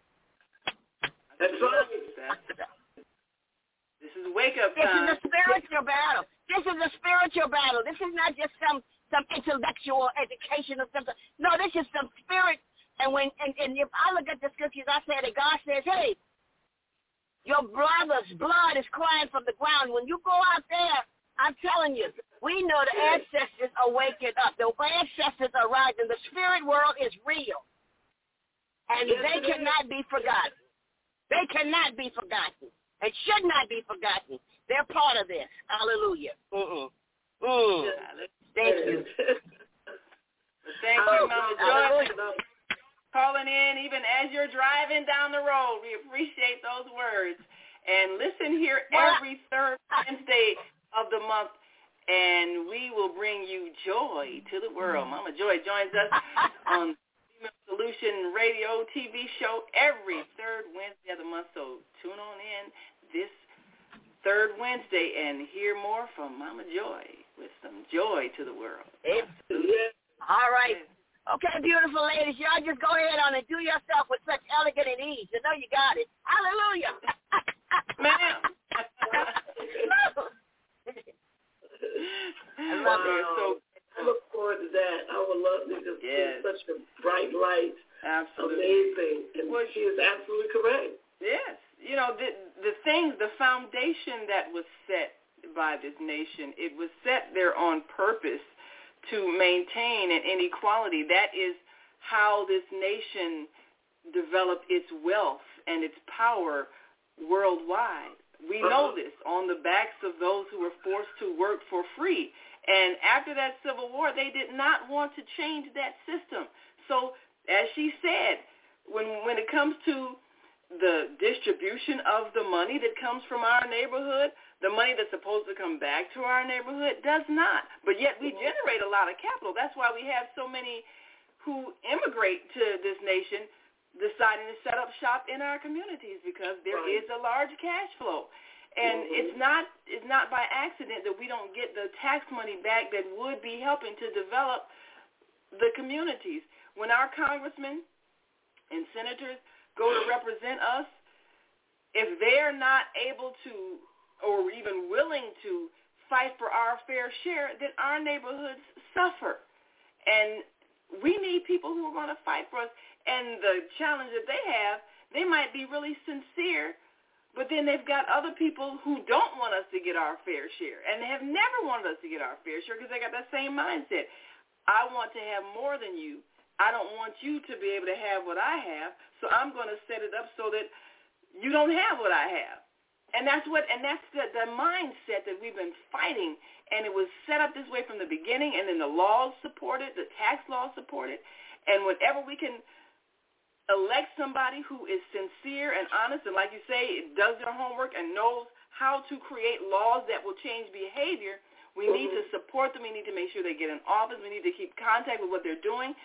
S5: That's right.
S4: This is wake up
S8: time. This is a spiritual battle. This is a spiritual battle. This is not just some some intellectual education or something. No, this is some spirit. And when and, and if I look at the scriptures, I say that God says, "Hey, your brother's blood is crying from the ground." When you go out there, I'm telling you, we know the ancestors are waking up. The ancestors are rising. The spirit world is real, and they cannot be forgotten. They cannot be forgotten. It should not be forgotten. They're part of this. Hallelujah. Mm-mm. Mm. Thank you.
S4: Thank you, Mama Joy, calling in even as you're driving down the road. We appreciate those words. And listen here every third Wednesday of the month, and we will bring you joy to the world. Mama Joy joins us on Female Solution Radio T V show every third Wednesday of the month, so tune on in this third Wednesday and hear more from Mama Joy with some joy to the world.
S8: Absolutely. All right. Okay, beautiful ladies, y'all just go ahead on and do yourself with such elegant and ease. You know you got it. Hallelujah.
S4: Ma'am.
S8: I love
S5: wow.
S8: it.
S4: So,
S5: I look forward to that. I would love to just
S4: yes.
S5: see such a bright light.
S4: Absolutely.
S5: Amazing. And
S4: well,
S5: she is absolutely correct.
S4: Yes. You know, the, the things, the foundation that was set by this nation, it was set there on purpose to maintain an inequality. That is how this nation developed its wealth and its power worldwide. We know this on the backs of those who were forced to work for free. And after that Civil War, they did not want to change that system. So, as she said, when when it comes to the distribution of the money that comes from our neighborhood, the money that's supposed to come back to our neighborhood does not. But yet we generate a lot of capital. That's why we have so many who immigrate to this nation deciding to set up shop in our communities because there
S5: right.
S4: is a large cash flow. And mm-hmm. it's not it's not by accident that we don't get the tax money back that would be helping to develop the communities. When our congressmen and senators go to represent us, if they're not able to or even willing to fight for our fair share, then our neighborhoods suffer. And we need people who are going to fight for us. And the challenge that they have, they might be really sincere, but then they've got other people who don't want us to get our fair share and have never wanted us to get our fair share because they got that same mindset. I want to have more than you. I don't want you to be able to have what I have, so I'm going to set it up so that you don't have what I have. And that's what, and that's the, the mindset that we've been fighting, and it was set up this way from the beginning, and then the laws support it, the tax laws support it, and whenever we can elect somebody who is sincere and honest, and like you say, does their homework and knows how to create laws that will change behavior, we mm-hmm. need to support them. We need to make sure they get in office. We need to keep contact with what they're doing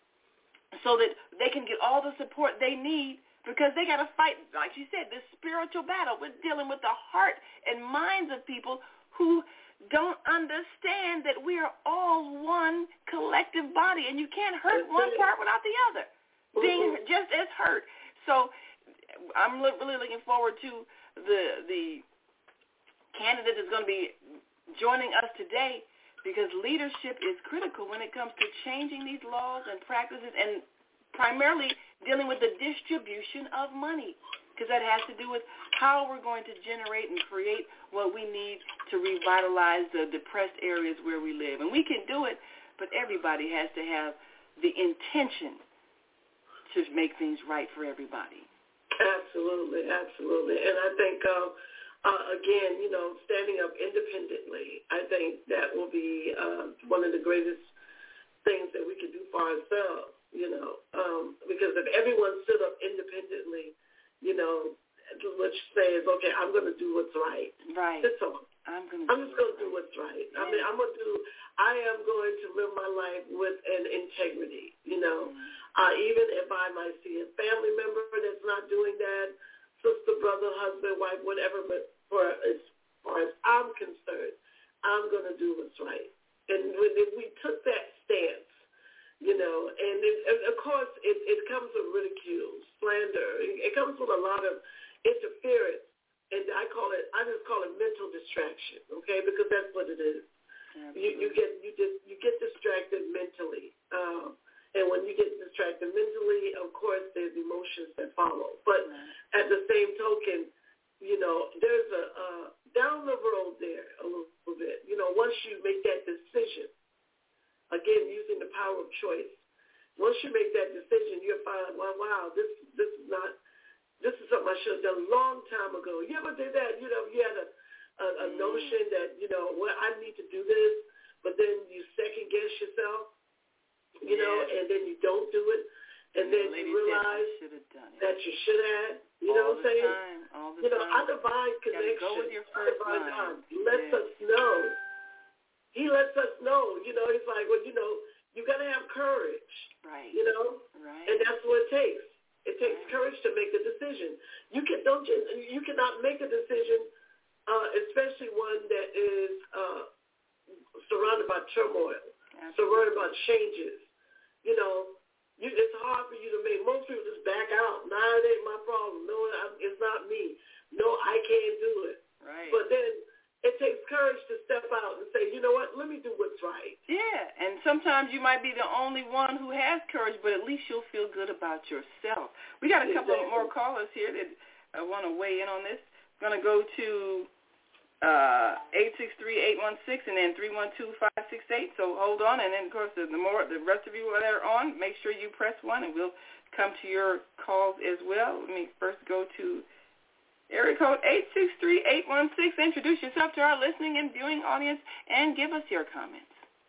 S4: so that they can get all the support they need because they got to fight, like you said, this spiritual battle. We're dealing with the heart and minds of people who don't understand that we are all one collective body, and you can't hurt one part without the other being just as hurt. So I'm really looking forward to the the candidate that's going to be joining us today because leadership is critical when it comes to changing these laws and practices and primarily dealing with the distribution of money because that has to do with how we're going to generate and create what we need to revitalize the depressed areas where we live. And we can do it, but everybody has to have the intention to make things right for everybody.
S5: Absolutely, absolutely. And I think, uh, uh, again, you know, standing up independently, I think that will be uh, one of the greatest things that we can do for ourselves, you know, um, because if everyone stood up independently, you know, let's say is, okay, I'm going to do what's right.
S4: Right.
S5: That's all.
S4: I'm, gonna
S5: I'm just going to do what's right. Yeah. I mean, I'm going to do, I am going to live my life with an integrity, you know. Mm-hmm. Uh, even if I might see a family member that's not doing that, sister, brother, husband, wife, whatever, but for as far as I'm concerned, I'm going to do what's right. And when if we took that stance, you know, and, it, and of course it, it comes with ridicule, slander. It, it comes with a lot of interference. And I call it, I just call it mental distraction, okay? Because that's what it is. You, you get, you just, you get distracted mentally, um, and when you get distracted mentally, of course, there's emotions that follow. But at the same token, you know, there's a uh, down the road there a little, little bit. You know, once you make that decision, again, using the power of choice. Once you make that decision, you'll find, well, wow, this, this is not. This is something I should have done a long time ago. You ever did that? You know, you had a, a, a mm. notion that, you know, well, I need to do this, but then you second guess yourself, you yeah. know, and then you don't do it, and
S4: yeah,
S5: then you realize
S4: done
S5: that you should have. You
S4: all
S5: know what I'm saying?
S4: Time, all the
S5: you know,
S4: time.
S5: our divine connection,
S4: go with your first
S5: our divine God lets
S4: yes.
S5: us know. He lets us know. You know, he's like, well, you know, you got to have courage.
S4: Right.
S5: You know?
S4: Right.
S5: And that's what it takes. It takes courage to make a decision. You can don't you, you cannot make a decision, uh, especially one that is uh, surrounded by turmoil, Absolutely. surrounded by changes. you know, you, it's hard for you to make. Most people just back out. Nah, it ain't my problem. No, it's not me. No, I can't do it.
S4: Right.
S5: But then it takes courage to step out and say, you know what, let me do what's right.
S4: Yeah, and sometimes you might be the only one who has courage, but at least you'll feel good about yourself. We got a couple
S5: Exactly.
S4: of more callers here that uh, want to weigh in on this. Going to go to uh, eight six three, eight one six and then three one two, five six eight. So hold on, and then, of course, the, the more the rest of you that are on, make sure you press one, and we'll come to your calls as well. Let me first go to area code eight six three, eight one six. Introduce yourself to our listening and viewing audience and give us your comments.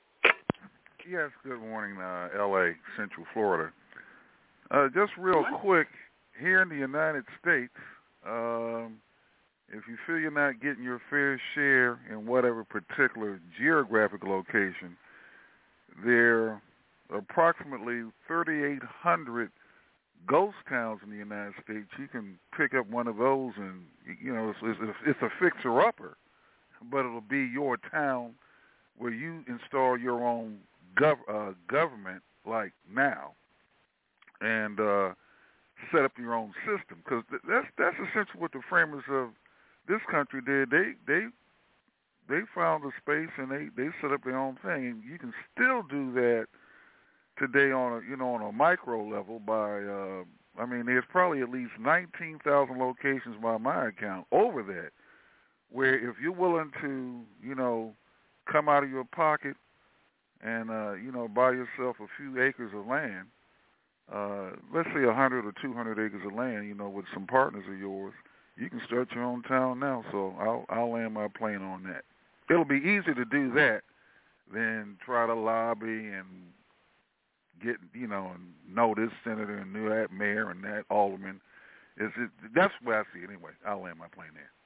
S9: Yes, good morning, uh, L A, Central Florida. Uh, just real quick, here in the United States, um, if you feel you're not getting your fair share in whatever particular geographic location, there are approximately thirty-eight hundred ghost towns in the United States. You can pick up one of those, and you know it's, it's, it's a fixer-upper, but it'll be your town where you install your own gov- uh, government, like now, and uh, set up your own system. Because th- that's that's essentially what the framers of this country did. They they they found a space and they, they set up their own thing, and you can still do that today on a, you know, on a micro level by, uh, I mean, there's probably at least nineteen thousand locations by my account over that, where if you're willing to, you know, come out of your pocket and, uh, you know, buy yourself a few acres of land, uh, let's say one hundred or two hundred acres of land, you know, with some partners of yours, you can start your own town now. So I'll, I'll land my plane on that. It'll be easier to do that than try to lobby and get, you know, and know this senator and know that mayor and that alderman. Is it, that's where I see it anyway. I'll land my plane there.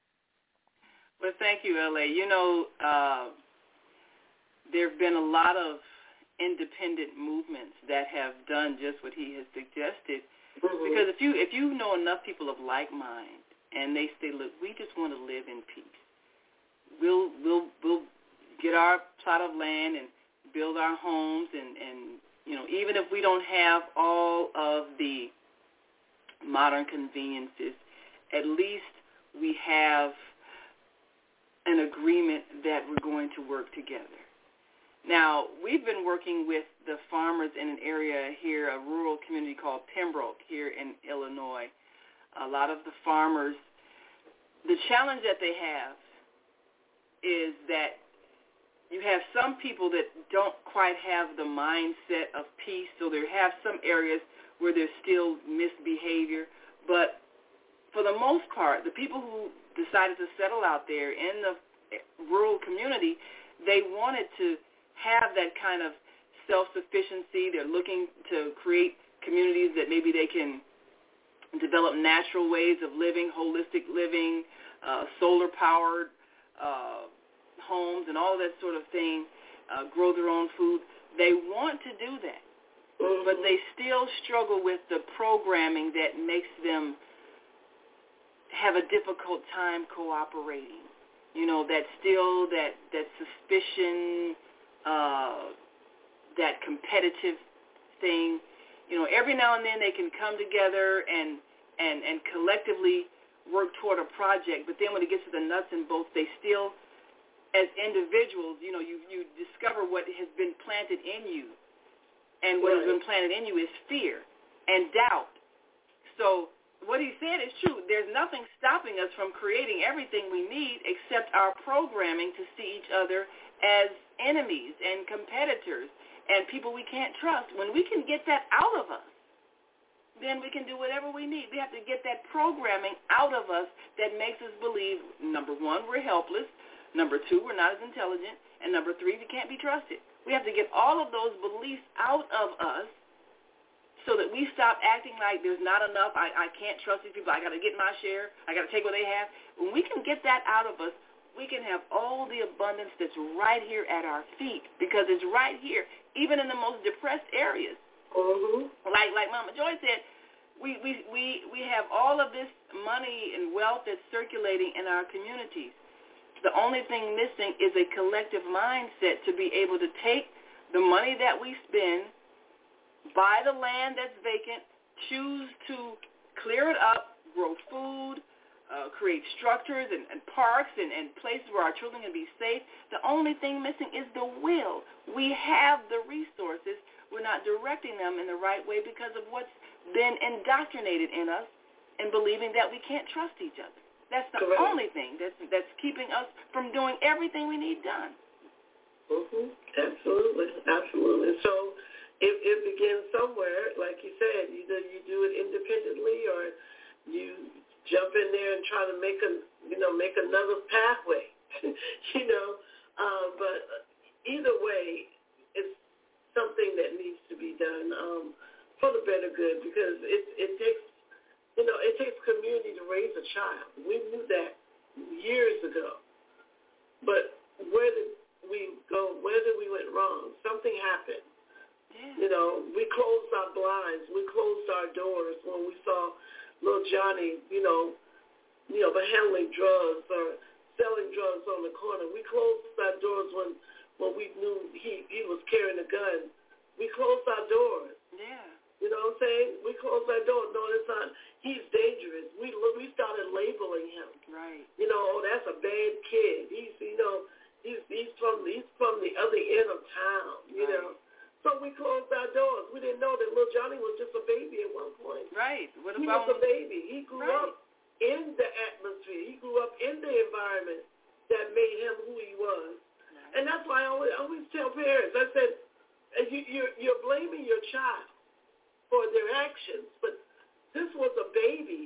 S4: Well, thank you, L A. You know, uh, there have been a lot of independent movements that have done just what he has suggested. Mm-hmm. Because if you if you know enough people of like mind and they say, look, we just want to live in peace. We'll we'll we'll get our plot of land and build our homes and, and you know, even if we don't have all of the modern conveniences, at least we have an agreement that we're going to work together. Now, we've been working with the farmers in an area here, a rural community called Pembroke here in Illinois. A lot of the farmers, the challenge that they have is that you have some people that don't quite have the mindset of peace, so there have some areas where there's still misbehavior. But for the most part, the people who decided to settle out there in the rural community, they wanted to have that kind of self-sufficiency. They're looking to create communities that maybe they can develop natural ways of living, holistic living, uh, solar-powered uh, homes and all that sort of thing, uh, grow their own food. They want to do that, mm-hmm. but they still struggle with the programming that makes them have a difficult time cooperating. You know, that still, that, that suspicion, uh, that competitive thing. You know, every now and then they can come together and, and, and collectively work toward a project, but then when it gets to the nuts and bolts, they still, as individuals, you know, you, you discover what has been planted in you. And what has been planted in you is fear and doubt. So what he said is true. There's nothing stopping us from creating everything we need except our programming to see each other as enemies and competitors and people we can't trust. When we can get that out of us, then we can do whatever we need. We have to get that programming out of us that makes us believe, number one, we're helpless, number two, we're not as intelligent, and number three, we can't be trusted. We have to get all of those beliefs out of us so that we stop acting like there's not enough, I, I can't trust these people, I got to get my share, I got to take what they have. When we can get that out of us, we can have all the abundance that's right here at our feet because it's right here, even in the most depressed areas. Mm-hmm. Like like Mama Joy said, we, we, we, we have all of this money and wealth that's circulating in our communities. The only thing missing is a collective mindset to be able to take the money that we spend buy the land that's vacant, choose to clear it up, grow food, uh, create structures and, and parks and, and places where our children can be safe. The only thing missing is the will. We have the resources. We're not directing them in the right way because of what's been indoctrinated in us and believing that we can't trust each other. That's the
S5: Correct.
S4: only thing that's, that's keeping us from doing everything we need done.
S5: Mm-hmm. Absolutely, absolutely. So it, it begins somewhere, like you said. Either you do it independently or you jump in there and try to make a, you know, make another pathway. you know, um, but either way, it's something that needs to be done um, for the better good because it it takes, you know, it takes community to raise a child. We knew that years ago, but where did we go, where did we went wrong? Something happened.
S4: Yeah.
S5: You know, we closed our blinds. We closed our doors when we saw little Johnny, you know, you know, but handling drugs or selling drugs on the corner. We closed our doors when, when we knew he, he was carrying a gun. We closed our doors.
S4: Yeah.
S5: You know what I'm saying? We closed our doors. No, it's not. He's dangerous. We we started labeling him.
S4: Right.
S5: You know, oh, that's a bad kid. He's, you know, he's he's from he's from the other end of town. You
S4: right.
S5: know. So we closed our doors. We didn't know that little Johnny was just a baby at one point.
S4: Right. What
S5: he
S4: about
S5: was a baby. He grew
S4: right.
S5: up in the atmosphere. He grew up in the environment that made him who he was. Right. And that's why I always, I always tell parents, I said, you, you're, you're blaming your child for their actions, but this was a baby.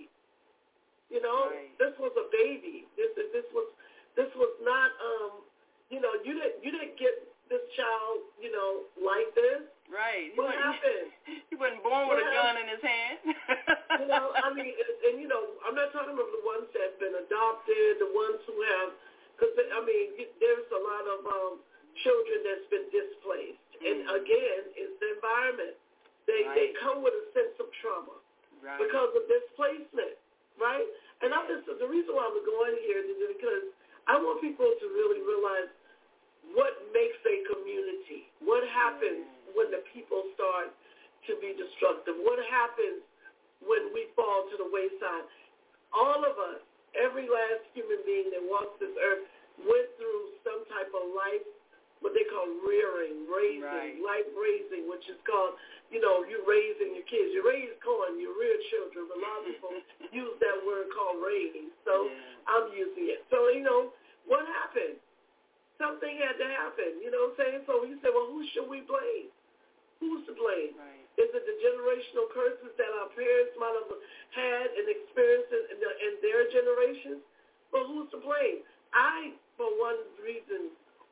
S5: You know,
S4: right.
S5: this was a baby. This this was this was not. Um, you know, you didn't you didn't get this child, you know, like this.
S4: Right.
S5: What
S4: he
S5: happened?
S4: He wasn't born with
S5: what
S4: a gun in his hand.
S5: you know, I mean, and, and, you know, I'm not talking about the ones that have been adopted, the ones who have, because, I mean, there's a lot of um, children that's been displaced. Mm. And, again, it's the environment. They right. they come with a sense of trauma right. because of displacement, right? And I'm just, the reason why I'm going here is because I want people to really realize what makes a community? What happens when the people start to be destructive? What happens when we fall to the wayside? All of us, every last human being that walks this earth went through some type of life, what they call rearing, raising,
S4: right.
S5: life raising, which is called, you know, you raising your kids. You raise corn, you rear children. A lot of people use that word called raising, so yeah. I'm using it. So, you know, what happened? Something had to happen, you know what I'm saying? So you say, well, who should we blame? Who's to blame?
S4: Right.
S5: Is it the generational curses that our parents might have had and experienced in, the, in their generations? Well, who's to blame? I, for one reason,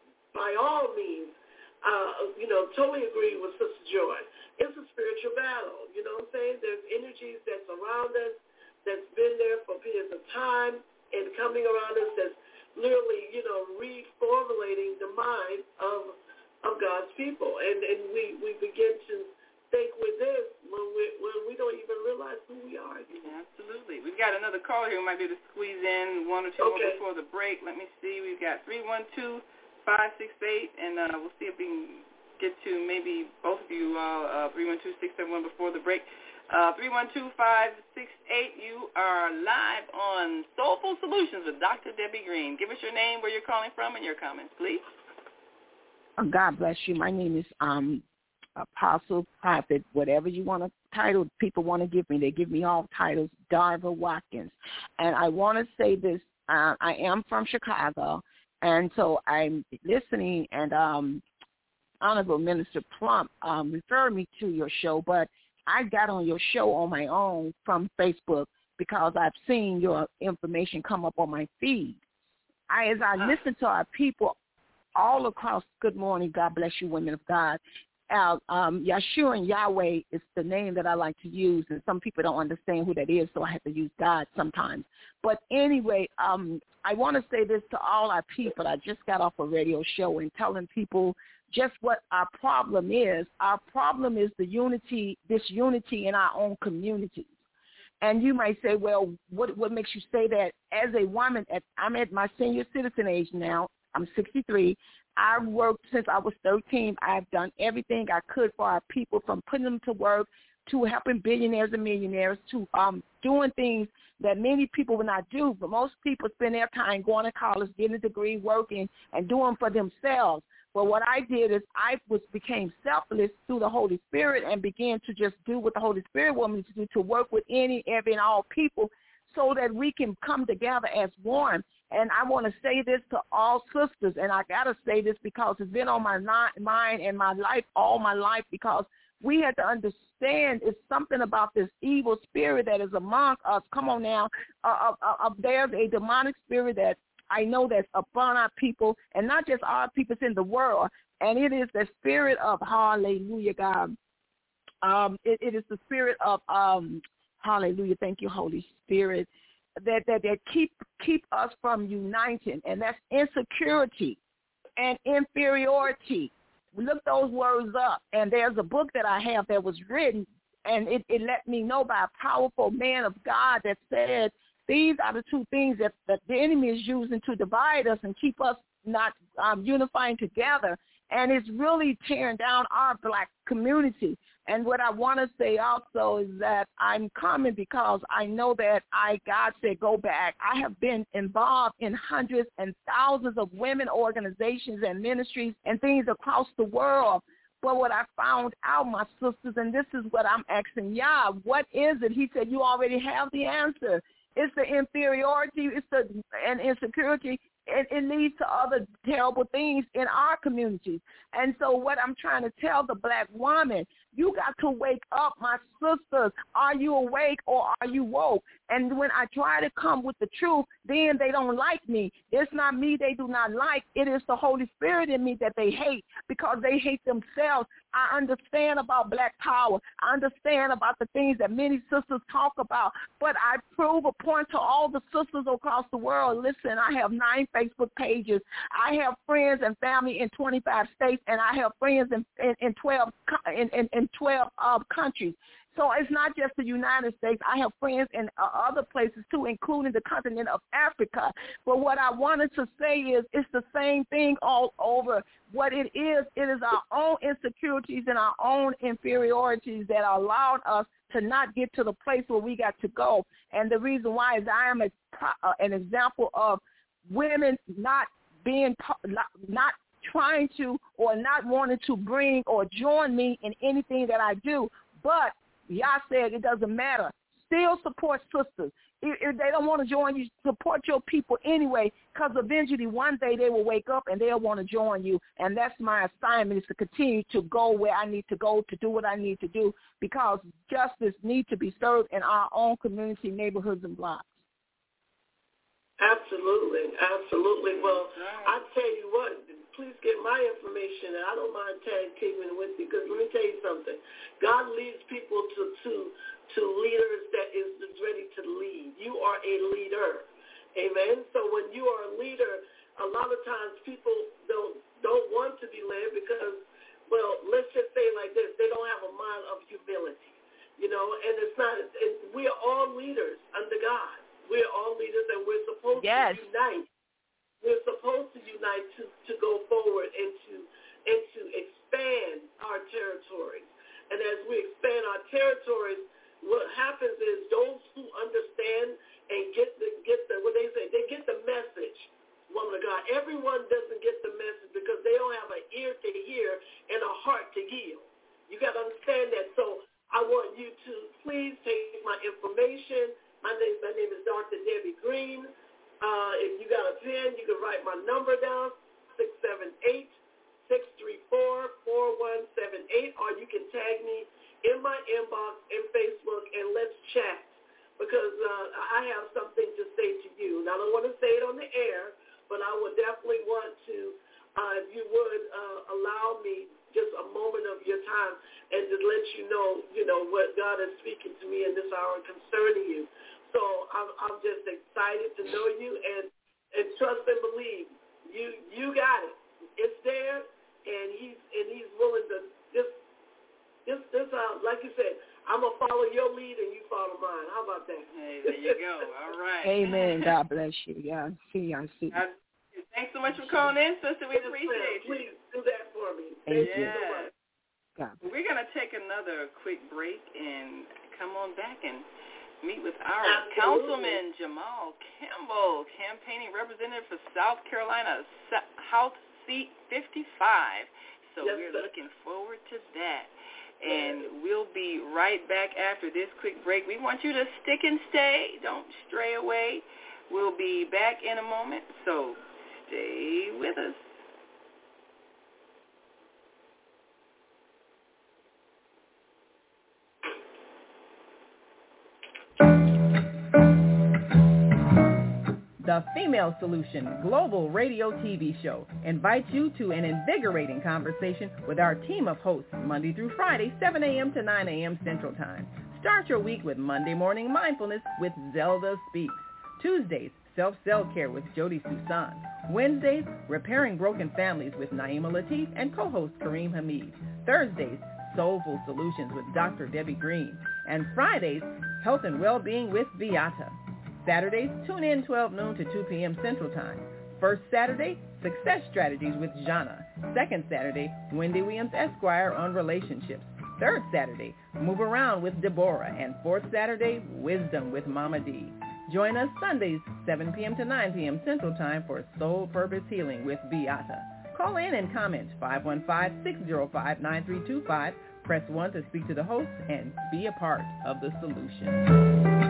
S5: by all means, uh, you know, totally agree with Sister Joy. It's a spiritual battle, you know what I'm saying? There's energies that's around us, that's been there for periods of time, and coming around us that's literally, you know, reformulating the mind of of God's people. And, and we, we begin to think with this when we when we don't even realize who we are.
S4: Yeah, absolutely. We've got another caller here. We might be able to squeeze in one or two
S5: okay.
S4: more before the break. Let me see. We've got three one two, five six eight, and uh, we'll see if we can get to maybe both of you, uh, uh, three one two, six seven one before the break. Uh, three one two, five six eight, you are live on Soulful Solutions with Doctor Debbie Green. Give us your name, where you're calling from, and your comments, please.
S10: God bless you. My name is um, Apostle, Prophet, whatever you want to title, people want to give me. They give me all titles, Darva Watkins. And I want to say this, uh, I am from Chicago, and so I'm listening, and um, Honorable Minister Plump um, referred me to your show, but I got on your show on my own from Facebook because I've seen your information come up on my feed. I, as I listen to our people all across, good morning, God bless you, women of God, uh, um, Yeshua and Yahweh is the name that I like to use, and some people don't understand who that is, so I have to use God sometimes. But anyway, um, I want to say this to all our people. I just got off a radio show and telling people just what our problem is. Our problem is the unity, disunity in our own communities. And you might say, well, what what makes you say that? As a woman, at, I'm at my senior citizen age now. I'm sixty-three. I worked since I was thirteen. I've done everything I could for our people, from putting them to work to helping billionaires and millionaires to um, doing things that many people would not do. But most people spend their time going to college, getting a degree, working, and doing for themselves. But what I did is I was became selfless through the Holy Spirit and began to just do what the Holy Spirit wanted me to do, to work with any, every, and all people so that we can come together as one. And I want to say this to all sisters, and I got to say this because it's been on my mind and my life all my life, because we had to understand it's something about this evil spirit that is among us. Come on now. Uh, uh, uh, there's a demonic spirit that I know that's upon our people, and not just our people, it's in the world. And it is the spirit of, hallelujah, God. Um, it, it is the spirit of, um, hallelujah, thank you, Holy Spirit, that, that, that keep, keep us from uniting, and that's insecurity and inferiority. Look those words up, and there's a book that I have that was written, and it, it let me know by a powerful man of God that said, these are the two things that, that the enemy is using to divide us and keep us not um, unifying together. And it's really tearing down our black community. And what I want to say also is that I'm coming because I know that I, God said, go back. I have been involved in hundreds and thousands of women organizations and ministries and things across the world. But what I found out, my sisters, and this is what I'm asking Yah, what is it? He said, you already have the answer. It's the inferiority, it's the and insecurity. It, it leads to other terrible things in our communities. And so what I'm trying to tell the black woman, you got to wake up, my sisters. Are you awake or are you woke? And when I try to come with the truth, then they don't like me. It's not me they do not like. It is the Holy Spirit in me that they hate, because they hate themselves. I understand about black power. I understand about the things that many sisters talk about. But I prove a point to all the sisters across the world. Listen, I have nine Facebook pages. I have friends and family in twenty-five states, and I have friends in, in, in twelve in, in, in twelve uh, countries. So it's not just the United States. I have friends in uh, other places too, including the continent of Africa. But what I wanted to say is it's the same thing all over. What it is, it is our own insecurities and our own inferiorities that allowed us to not get to the place where we got to go. And the reason why is I am a, uh, an example of women not being, not, not trying to or not wanting to bring or join me in anything that I do. But Yah said it doesn't matter. Still support sisters. If, if they don't want to join you, support your people anyway, because eventually one day they will wake up and they'll want to join you. And that's my assignment, is to continue to go where I need to go, to do what I need to do, because justice needs to be served in our own community, neighborhoods, and blocks.
S5: Absolutely, absolutely. Well, I tell you what, please get my information, and I don't mind tag teaming with you, because let me tell you something. God leads people to to to leaders that is ready to lead. You are a leader, amen. So when you are a leader, a lot of times people don't don't want to be led because, well, let's just say it like this: they don't have a mind of humility, you know. And it's not. It's, we are all leaders under God. We're all leaders, and we're supposed
S10: yes.
S5: to unite. We're supposed to unite to, to go forward and to and to expand our territories. And as we expand our territories, what happens is those who understand and get the get the what they say, they get the message. Woman of God, everyone doesn't get the message because they don't have an ear to hear and a heart to heal. You got to understand that. So I want you to please take my information. My name, my name is Doctor Debbie Green. Uh, if you got a pen, you can write my number down, six seven eight, six three four, four one seven eight, or you can tag me in my inbox in Facebook, and let's chat, because uh, I have something to say to you. Now, I don't want to say it on the air, but I would definitely want to, uh, if you would uh, allow me just a moment of your time and to let you know, you know, what God is speaking to me in this hour concerning you. So I'm, I'm just excited to know you, and, and trust and believe. You you got it. It's there, and he's and he's willing to just just this uh, like you said, I'm gonna follow your lead and you follow mine. How about that?
S4: Hey, there you go. All right.
S10: Amen. God bless you. Yeah, I see. I see.
S4: I, thanks so much much for calling in, sister. We
S5: yes,
S4: appreciate you.
S5: Please do that for me.
S10: Thank
S5: Thank
S10: you.
S5: you so much.
S10: God.
S4: We're going to take another quick break and come on back and meet with our
S5: Absolutely.
S4: Councilman Jamal Campbell, campaigning representative for South Carolina, House Seat fifty-five. So
S5: yes,
S4: we're
S5: sir.
S4: looking forward to that. And we'll be right back after this quick break. We want you to stick and stay. Don't stray away. We'll be back in a moment, so stay with us.
S2: The Female Solution Global Radio T V Show invites you to an invigorating conversation with our team of hosts Monday through Friday, seven a.m. to nine a.m. Central Time. Start your week with Monday Morning Mindfulness with Zelda Speaks. Tuesdays, Self-Cell Care with Jody Susan. Wednesdays, Repairing Broken Families with Naima Latif and co-host Kareem Hamid. Thursdays, Soulful Solutions with Doctor Debbie Green. And Fridays, Health and Wellbeing with Viata. Saturdays, tune in twelve noon to two p.m. Central Time. First Saturday, Success Strategies with Jana. Second Saturday, Wendy Williams Esquire on relationships. Third Saturday, Move Around with Deborah. And fourth Saturday, Wisdom with Mama D. Join us Sundays, seven p.m. to nine p.m. Central Time for Soul Purpose Healing with Beata. Call in and comment five one five, six zero five, nine three two five. Press one to speak to the host and be a part of the solution.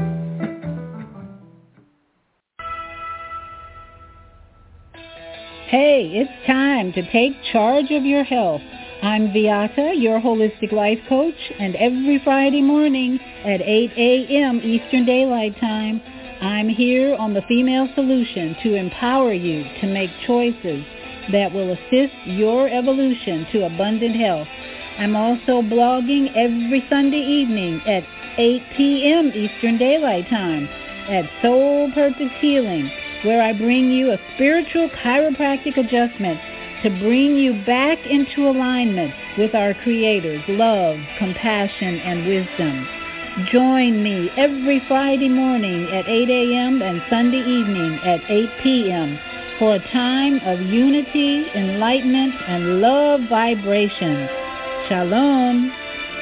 S7: Hey, it's time to take charge of your health. I'm Viata, your holistic life coach, and every Friday morning at eight a.m. Eastern Daylight Time, I'm here on The Female Solution to empower you to make choices that will assist your evolution to abundant health. I'm also blogging every Sunday evening at eight p.m. Eastern Daylight Time at Soul Purpose Healing, where I bring you a spiritual chiropractic adjustment to bring you back into alignment with our Creator's love, compassion, and wisdom. Join me every Friday morning at eight a.m. and Sunday evening at eight p.m. for a time of unity, enlightenment, and love vibrations. Shalom.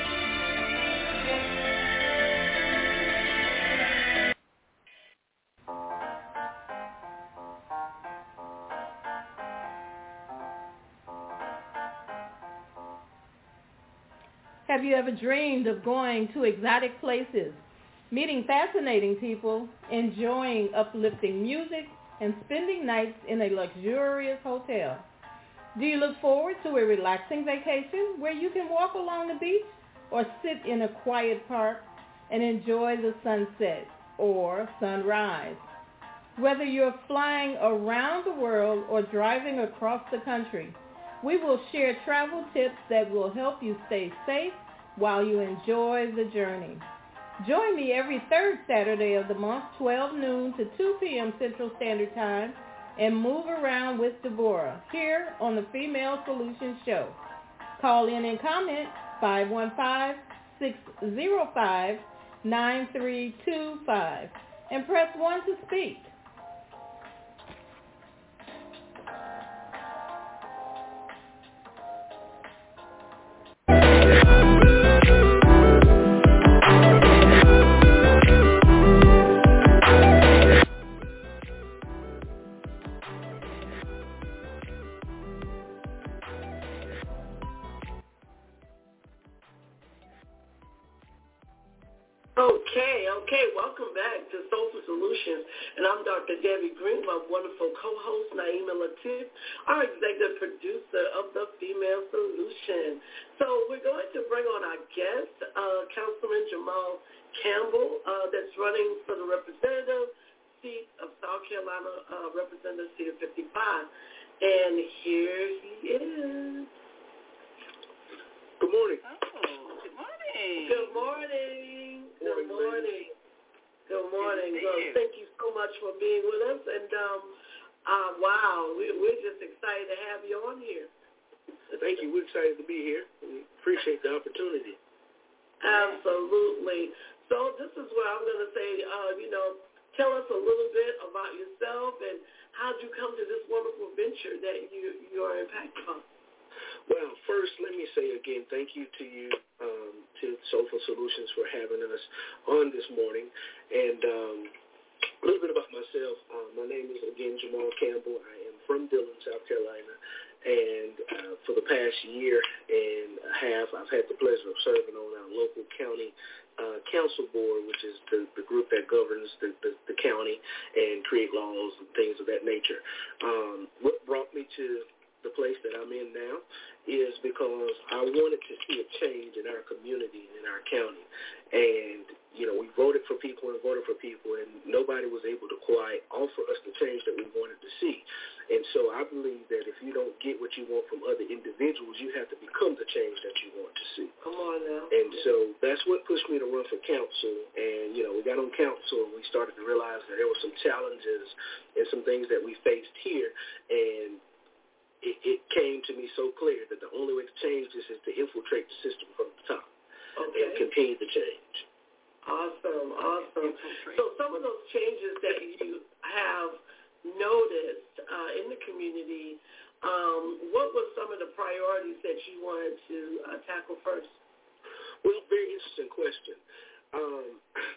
S11: Have you ever dreamed of going to exotic places, meeting fascinating people, enjoying uplifting music, and spending nights in a luxurious hotel? Do you look forward to a relaxing vacation where you can walk along the beach or sit in a quiet park and enjoy the sunset or sunrise? Whether you're flying around the world or driving across the country, we will share travel tips that will help you stay safe while you enjoy the journey. Join me every third Saturday of the month, twelve noon to two p.m. Central Standard Time, and Move Around with Deborah here on the Female Solution Show. Call in and comment five one five, six zero five, nine three two five and press one to speak.
S5: Okay, okay, welcome back to Soulful Solutions, and I'm Doctor Debbie Green, my wonderful co-host, Naima Latif, our executive producer of The Female Solution. So we're going to bring on our guest, uh, Councilman Jamal Campbell, uh, that's running for the representative seat of South Carolina, uh, Representative Seat fifty-five, and here he is.
S12: Good morning.
S4: Oh, good morning.
S5: Good morning. Good morning. Good morning.
S4: Good to see
S5: So
S4: you.
S5: thank you so much for being with us. And, um, uh, wow, we, we're just excited to have you on here.
S12: Thank you. We're excited to be here. We appreciate the opportunity.
S5: Absolutely. So this is where I'm going to say, uh, you know, tell us a little bit about yourself and how did you come to this wonderful venture that you, you are impacted on?
S12: Well, first, let me say again, thank you to you, um, to Soulful Solutions for having us on this morning. And um, a little bit about myself. Uh, my name is, again, Jamal Campbell. I am from Dillon, South Carolina. And uh, for the past year and a half, I've had the pleasure of serving on our local county uh, council board, which is the, the group that governs the, the, the county and create laws and things of that nature. Um, what brought me to the place that I'm in now is because I wanted to see a change in our community and in our county. And, you know, we voted for people and voted for people, and nobody was able to quite offer us the change that we wanted to see. And so I believe that if you don't get what you want from other individuals, you have to become the change that you want to see.
S5: Come on now.
S12: And so that's what pushed me to run for council. And, you know, we got on council and we started to realize that there were some challenges and some things that we faced here. And It, it came to me so clear that the only way to change this is to infiltrate the system from the top
S5: okay.
S12: and continue to change.
S5: Awesome, awesome. So some of those changes that you have noticed uh, in the community, um, what were some of the priorities that you wanted to uh, tackle first?
S12: Well, very interesting question. Um,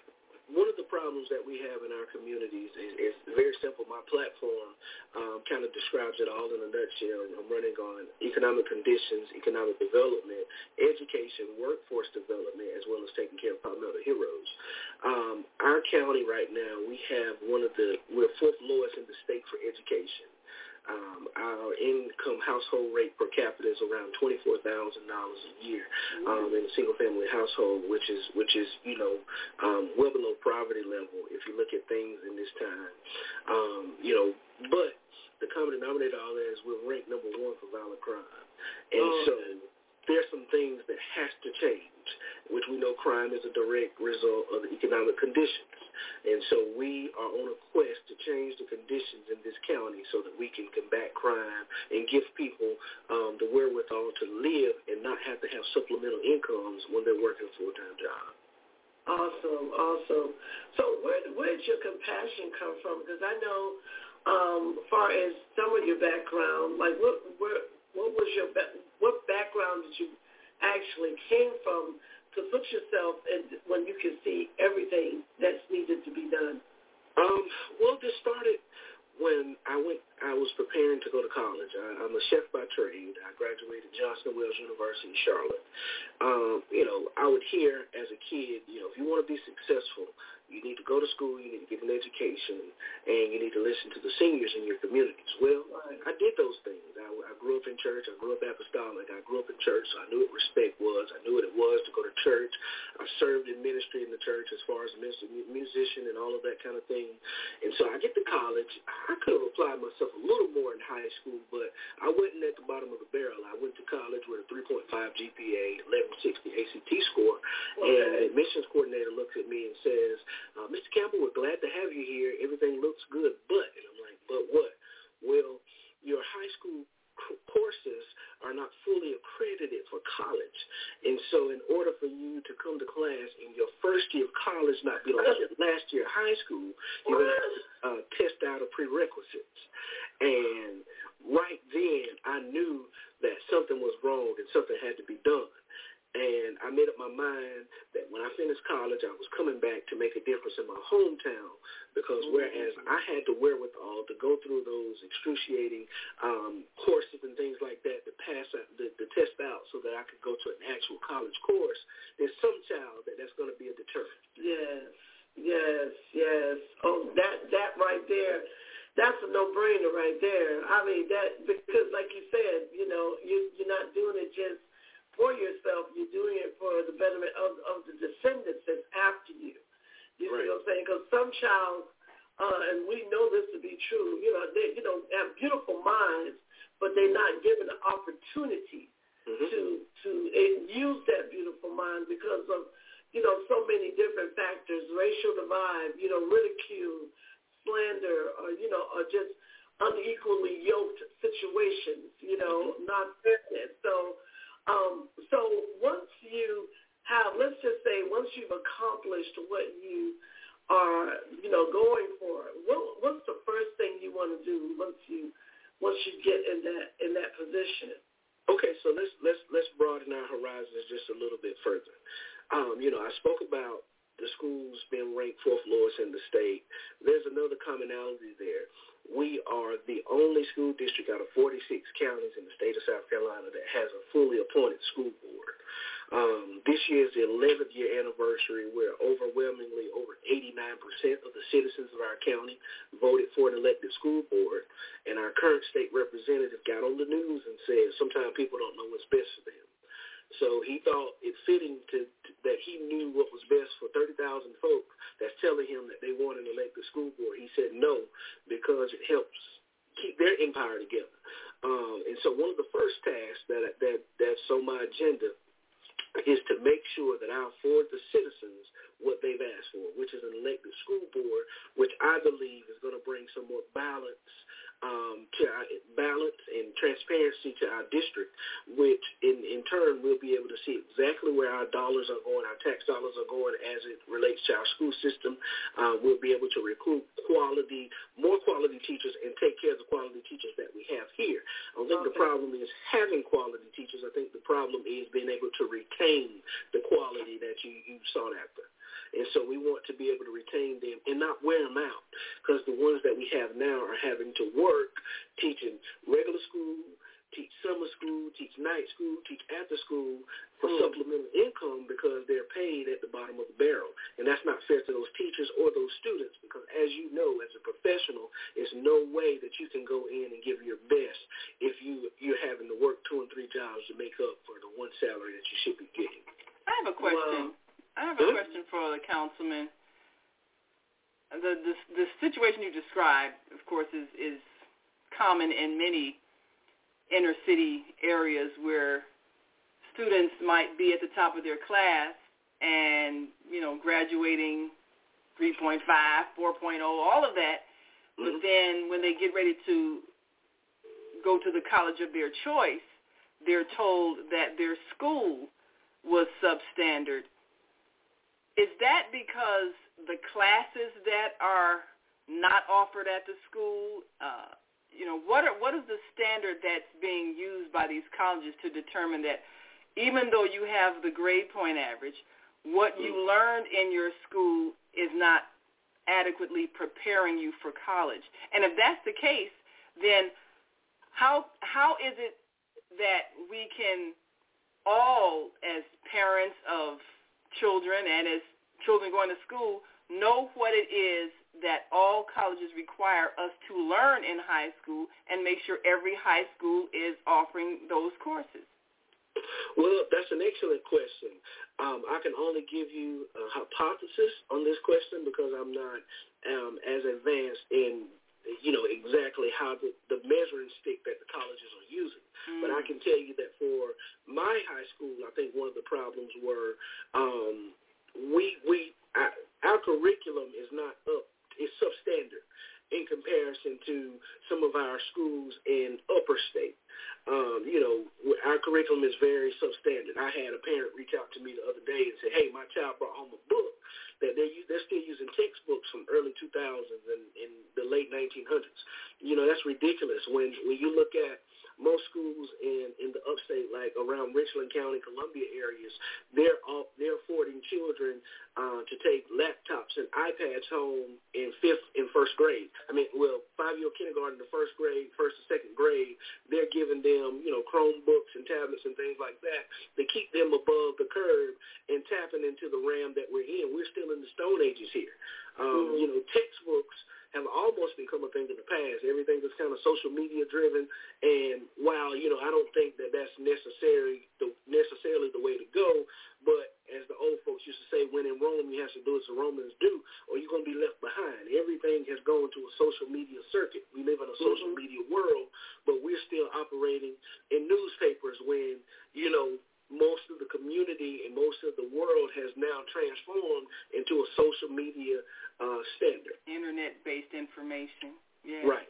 S12: One of the problems that we have in our communities is, is very simple. My platform um, kind of describes it all in a nutshell. I'm running on economic conditions, economic development, education, workforce development, as well as taking care of Palmetto heroes. Um, our county right now, we have one of the, we're fourth lowest in the state for education. Um, our income household rate per capita is around twenty-four thousand dollars a year um, in a single-family household, which is, which is you know, um, well below poverty level if you look at things in this time. Um, you know, but the common denominator of all that is we're ranked number one for violent crime. And oh. so there's some things that has to change, which we know crime is a direct result of the economic conditions. And so we are on a quest to change the conditions in this county so that we can combat crime and give people um, the wherewithal to live and not have to have supplemental incomes when they're working a full-time job.
S5: Awesome, awesome. So where, where did your compassion come from? Because I know um, as far as some of your background, like what, where, what was your, what background did you actually came from to put yourself in when you can see everything that's needed to be done?
S12: Um, well, this started when I went, I was preparing to go to college. I, I'm a chef by trade. I graduated Johnson and Wales University in Charlotte. Um, you know, I would hear as a kid, you know, if you want to be successful, you need to go to school, you need to get an education, and you need to listen to the seniors in your communities. Well, right. I did those things. I, I grew up in church. I grew up apostolic. I grew up in church, so I knew what respect was. I knew what it was to go to church. I served in ministry in the church as far as a musician and all of that kind of thing. And so I get to college. I could have applied myself a little more in high school, but I wasn't at the bottom of the barrel. I went to college with a three point five G P A, eleven sixty A C T score, okay. and the admissions coordinator looks at me and says, Uh, Mister Campbell, we're glad to have you here. Everything looks good, but, and I'm like, but what? Well, your high school c- courses are not fully accredited for college. And so in order for you to come to class in your first year of college, not be like your last year of high school, you're going to uh, test out of prerequisites. And right then, I knew that something was wrong and something had to be done. And I made up my mind that when I finished college, I was coming back to make a difference in my hometown because whereas I had the wherewithal to go through those excruciating um, courses and things like that to pass out, the, the test out so that I could go to an actual college course, there's some child that that's going to be a deterrent.
S5: Yes, yes, yes. Oh, that, that right there. That's a no-brainer right there. I mean, that because like you said, you know, you, you're not doing it just for yourself, you're doing it for the betterment of, of the descendants that's after you. You right. see what I'm saying? Because some child, uh, and we know this to be true, you know, they you know have beautiful minds, but they're not given the opportunity mm-hmm. to to use that beautiful mind because of, you know, so many different factors, racial divide, you know, ridicule, slander, or, you know, or just unequally yoked situations, you know, mm-hmm. not fairness. So, Um, so once you have, let's just say, once you've accomplished what you are, you know, going for it, what, what's the first thing you want to do once you once you get in that in that position?
S12: Okay, so let's let's let's broaden our horizons just a little bit further. Um, you know, I spoke about the schools being ranked fourth lowest in the state. There's another commonality there. We are the only school district out of forty-six counties in the state of South Carolina that has a fully appointed school board. Um, this year is the eleventh year anniversary where overwhelmingly over eighty-nine percent of the citizens of our county voted for an elected school board, and our current state representative got on the news and said sometimes people don't know what's best for them. So he thought it fitting to, to that he knew what was best for thirty thousand folks that's telling him that they want an elected school board. He said no because it helps keep their empire together. Um, and so one of the first tasks that, that that's on my agenda is to make sure that I afford the citizens what they've asked for, which is an elected school board, which I believe is going to bring some more balance um, to our balance and transparency to our district, which in, in turn we'll be able to see exactly where our dollars are going, our tax dollars are going as it relates to our school system. Uh, we'll be able to recruit quality, more quality teachers and take care of the quality teachers that we have here. I don't think okay. the problem is having quality teachers. I think the problem is being able to retain the quality that you, you sought after. And so we want to be able to retain them and not wear them out, because the ones that we have now are having to work teaching regular school, teach summer school, teach night school, teach after school for mm. supplemental income because they're paid at the bottom of the barrel. And that's not fair to those teachers or those students, because as you know, as a professional, there's no way that you can go in and give your best if you, you're having to work two and three jobs to make up for the one salary that you should be getting.
S4: I have a question. Well, I have a huh? question for the councilman. The, the the situation you described, of course, is, is common in many inner city areas where students might be at the top of their class and, you know, graduating three point five, four point oh, all of that. Mm-hmm. But then when they get ready to go to the college of their choice, they're told that their school was substandard. Is that because the classes that are not offered at the school, uh, you know, what are, what is the standard that's being used by these colleges to determine that even though you have the grade point average, what you learned in your school is not adequately preparing you for college? And if that's the case, then how how is it that we can all, as parents of children and as children going to school, know what it is that all colleges require us to learn in high school and make sure every high school is offering those courses?
S12: Well, that's an excellent question. Um, I can only give you a hypothesis on this question because I'm not um, as advanced in, you know, exactly how the, the measuring stick that the colleges are using. Mm. But I can tell you that for my high school, I think one of the problems were um, we we I, our curriculum is not up, it's substandard in comparison to some of our schools in upper state. Um, you know, our curriculum is very substandard. I had a parent reach out to me the other day and say, hey, my child brought home a book that they're, they're still using textbooks from early two thousands and in the late nineteen hundreds. You know, that's ridiculous. When when you look at most schools in, in the upstate, like around Richland County, Columbia areas, they're all, they're affording children uh, to take laptops and iPads home in fifth and first grade. I mean, well, five-year kindergarten to first grade, first and second grade, they're giving them, you know, Chromebooks and tablets and things like that to keep them above the curve and tapping into the RAM that we're in. We're still in the Stone Ages here. Um, mm-hmm. You know, textbooks have almost become a thing of the past. Everything is kind of social media driven, and while, you know, I don't think that that's necessary, the, necessarily the way to go, but as the old folks used to say, when in Rome, you have to do as the Romans do, or you're going to be left behind. Everything has gone to a social media circuit. We live in a social mm-hmm. media world, but we're still operating in newspapers when, you know, most of the community and most of the world has now transformed into a social media uh, standard.
S4: Internet-based information. Yes.
S12: Right.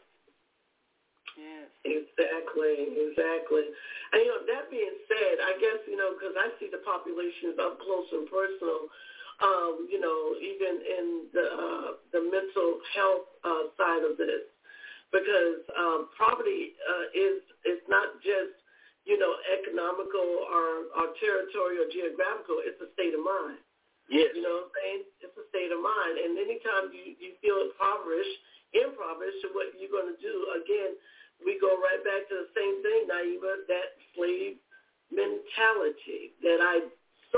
S4: Yes.
S5: Exactly, exactly. And, you know, that being said, I guess, you know, because I see the populations up close and personal, um, you know, even in the uh, the mental health uh, side of this, because um, poverty uh, is is not just, you know, economical or, or territorial or geographical. It's a state of mind.
S12: Yes.
S5: You know what I'm saying? It's a state of mind. And anytime you, you feel impoverished, impoverished, what you're going to do, again, we go right back to the same thing, Naiva, that slave mentality that I so,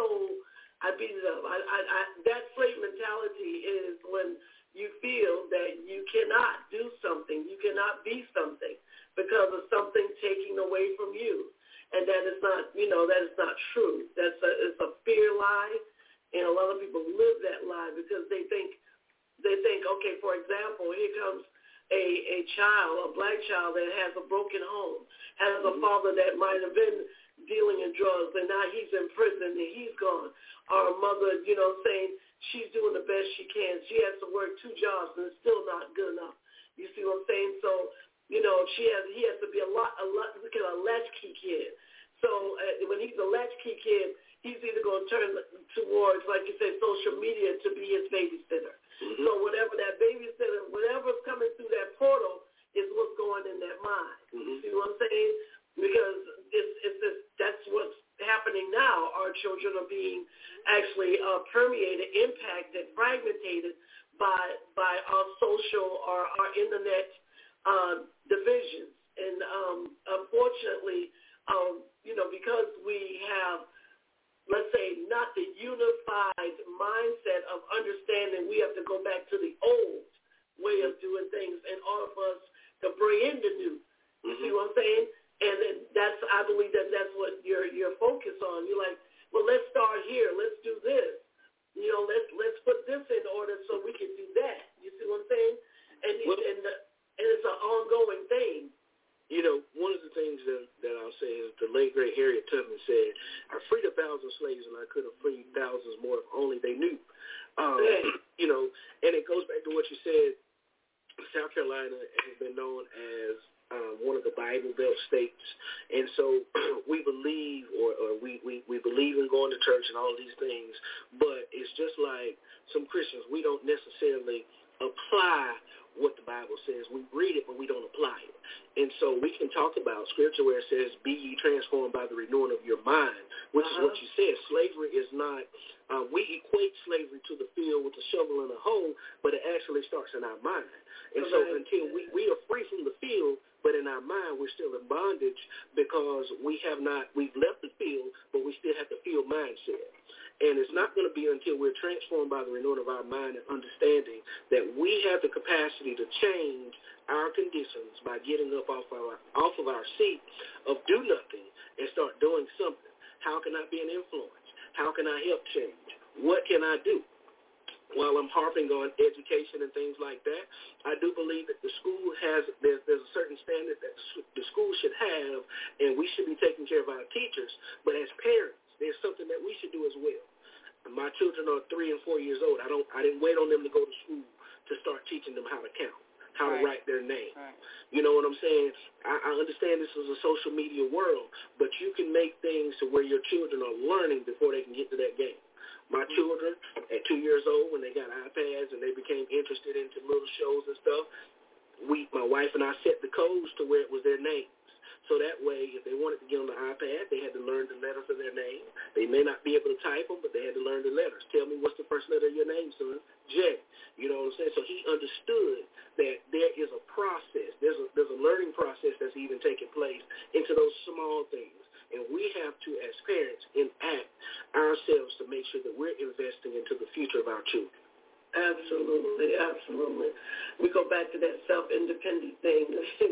S5: I beat it up. I, I, I, that slave mentality is when you feel that you cannot do something, you cannot be something because of something taking away from you. And that is not, you know, that is not true. That's a, it's a fear lie. And a lot of people live that lie because they think, they think, okay, for example, here comes a, a child, a black child that has a broken home, has a father that might have been dealing in drugs, and now he's in prison and he's gone. Or a mother, you know, saying she's doing the best she can. She has to work two jobs and it's still not good enough. You see what I'm saying? So, you know, she has, he has to be a lot, a lot, look at a latchkey kid. So uh, when he's a latchkey kid, he's either going to turn towards, like you said, social media to be his babysitter. Mm-hmm. So whatever that babysitter, whatever's coming through that portal is what's going in that mind. Mm-hmm. See what I'm saying? Because it's, it's this, that's what's happening now. Our children are being actually uh, permeated, impacted, fragmented by by our social or our internet uh, divisions. And um, unfortunately, um, you know, because we have, let's say, not the unified mindset of understanding we have to go back to the old way of doing things in order for us to bring in the new. You mm-hmm. see what I'm saying? And then that's, I believe that that's what you're you're focused on. You're like, well, let's start here. Let's do this. You know, let's let's put this in order so we can do that. You see what I'm saying? And well, and, the, and it's an ongoing thing.
S12: You know, one of the things that, that I'll say is the late, great Harriet Tubman said, I freed a thousand slaves and I could have freed thousands more if only they knew. Um, yeah. You know, and it goes back to what you said. South Carolina has been known as um, one of the Bible Belt states. And so we believe or, or we, we, we believe in going to church and all of these things. But it's just like some Christians, we don't necessarily apply what the Bible says. We read it, but we don't apply it. And so we can talk about scripture where it says, be ye transformed by the renewing of your mind, which uh-huh. is what you said. Slavery is not, uh, we equate slavery to the field with a shovel and a hoe, but it actually starts in our mind. And okay. so until we, we are free from the field, but in our mind we're still in bondage because we have not, we've left the field, but we still have the field mindset. And it's not going to be until we're transformed by the renewing of our mind and understanding that we have the capacity to change our conditions by getting up off our off of our seat of do nothing and start doing something. How can I be an influence? How can I help change? What can I do? While I'm harping on education and things like that, I do believe that the school has, there's, there's a certain standard that the school should have, and we should be taking care of our teachers. But as parents, there's something that we should do as well. My children are three and four years old. I don't. I didn't wait on them to go to school to start teaching them how to count, how right. to write their name. Right. You know what I'm saying? I, I understand this is a social media world, but you can make things to where your children are learning before they can get to that game. My mm-hmm. children, at two years old, when they got iPads and they became interested into little shows and stuff, we, my wife and I set the codes to where it was their name. So that way, if they wanted to get on the iPad, they had to learn the letters of their name. They may not be able to type them, but they had to learn the letters. Tell me what's the first letter of your name, son? J. You know what I'm saying? So he understood that there is a process. There's a, there's a learning process that's even taking place into those small things. And we have to, as parents, enact ourselves to make sure that we're investing into the future of our children.
S5: Absolutely, absolutely. We go back to that self-independent thing.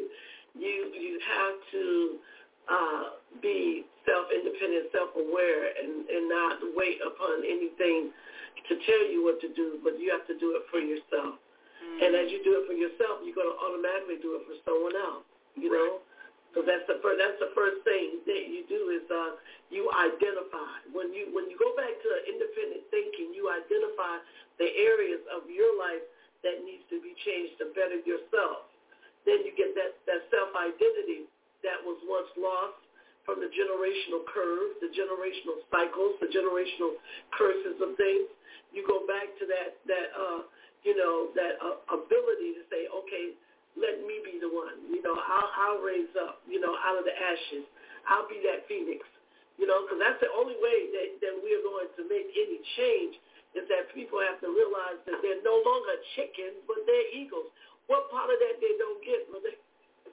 S5: You you have to uh, be self-independent, self-aware, and, and not wait upon anything to tell you what to do, but you have to do it for yourself. Mm-hmm. And as you do it for yourself, you're going to automatically do it for someone else, you right. know? So that's the first, that's the first thing that you do is uh, you identify. When you when you go back to independent thinking, you identify the areas of your life that needs to be changed to better yourself. Then you get that, that self-identity that was once lost from the generations generational curve, the generational cycles, the generational curses of things. You go back to that, that uh, you know, that uh, ability to say, okay, let me be the one. You know, I'll, I'll raise up, you know, out of the ashes. I'll be that phoenix. You know, because that's the only way that, that we are going to make any change is that people have to realize that they're no longer chickens, but they're eagles. What part of that they don't get? Well, they,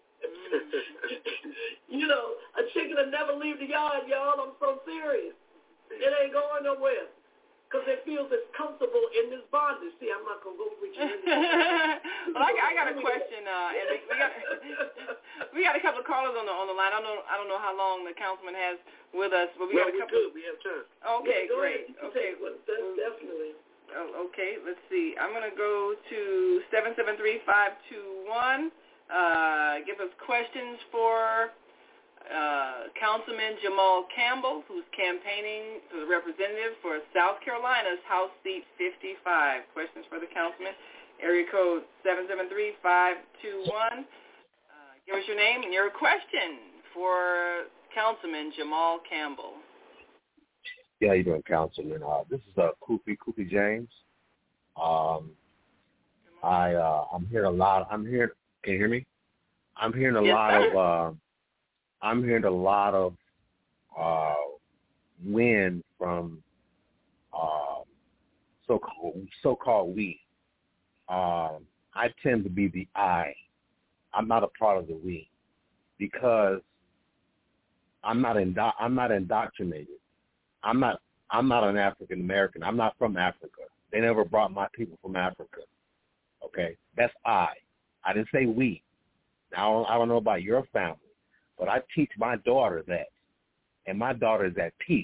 S5: you know, a chicken will never leave the yard, y'all. I'm so serious. It ain't going nowhere because it feels it's comfortable in this bondage. See, I'm not going to go preaching.
S4: Well, I, I got a question, uh, and we got we got a couple of callers on the on the line. I don't know I don't know how long the councilman has with us, but we
S12: well,
S4: got a
S12: we
S4: couple.
S12: Good. We have time.
S4: Okay,
S5: yeah,
S4: great.
S5: Ahead.
S4: Okay,
S5: well, definitely.
S4: Oh, okay, let's see. I'm going to go to seven seven three, five two one. Uh, give us questions for uh, Councilman Jamal Campbell, who's campaigning for the representative for South Carolina's House Seat fifty-five. Questions for the councilman. Area code seven seven three, five two one. Uh, give us your name and your question for Councilman Jamal Campbell.
S13: Yeah, how you doing, Councilman? Uh, this is uh, Koopy Koopy James. Um, I uh, I'm hearing a lot. I'm hearing. Can you hear me? I'm hearing a
S4: yes,
S13: lot
S4: sir.
S13: of. Uh, I'm hearing a lot of uh, wind from uh, so-called so-called we. Um, I tend to be the I. I'm not a part of the we because I'm not indo- I'm not indoctrinated. I'm not I'm not an African American. I'm not from Africa. They never brought my people from Africa. Okay? That's I. I didn't say we. Now, I don't, I don't know about your family, but I teach my daughter that. And my daughter is at peace.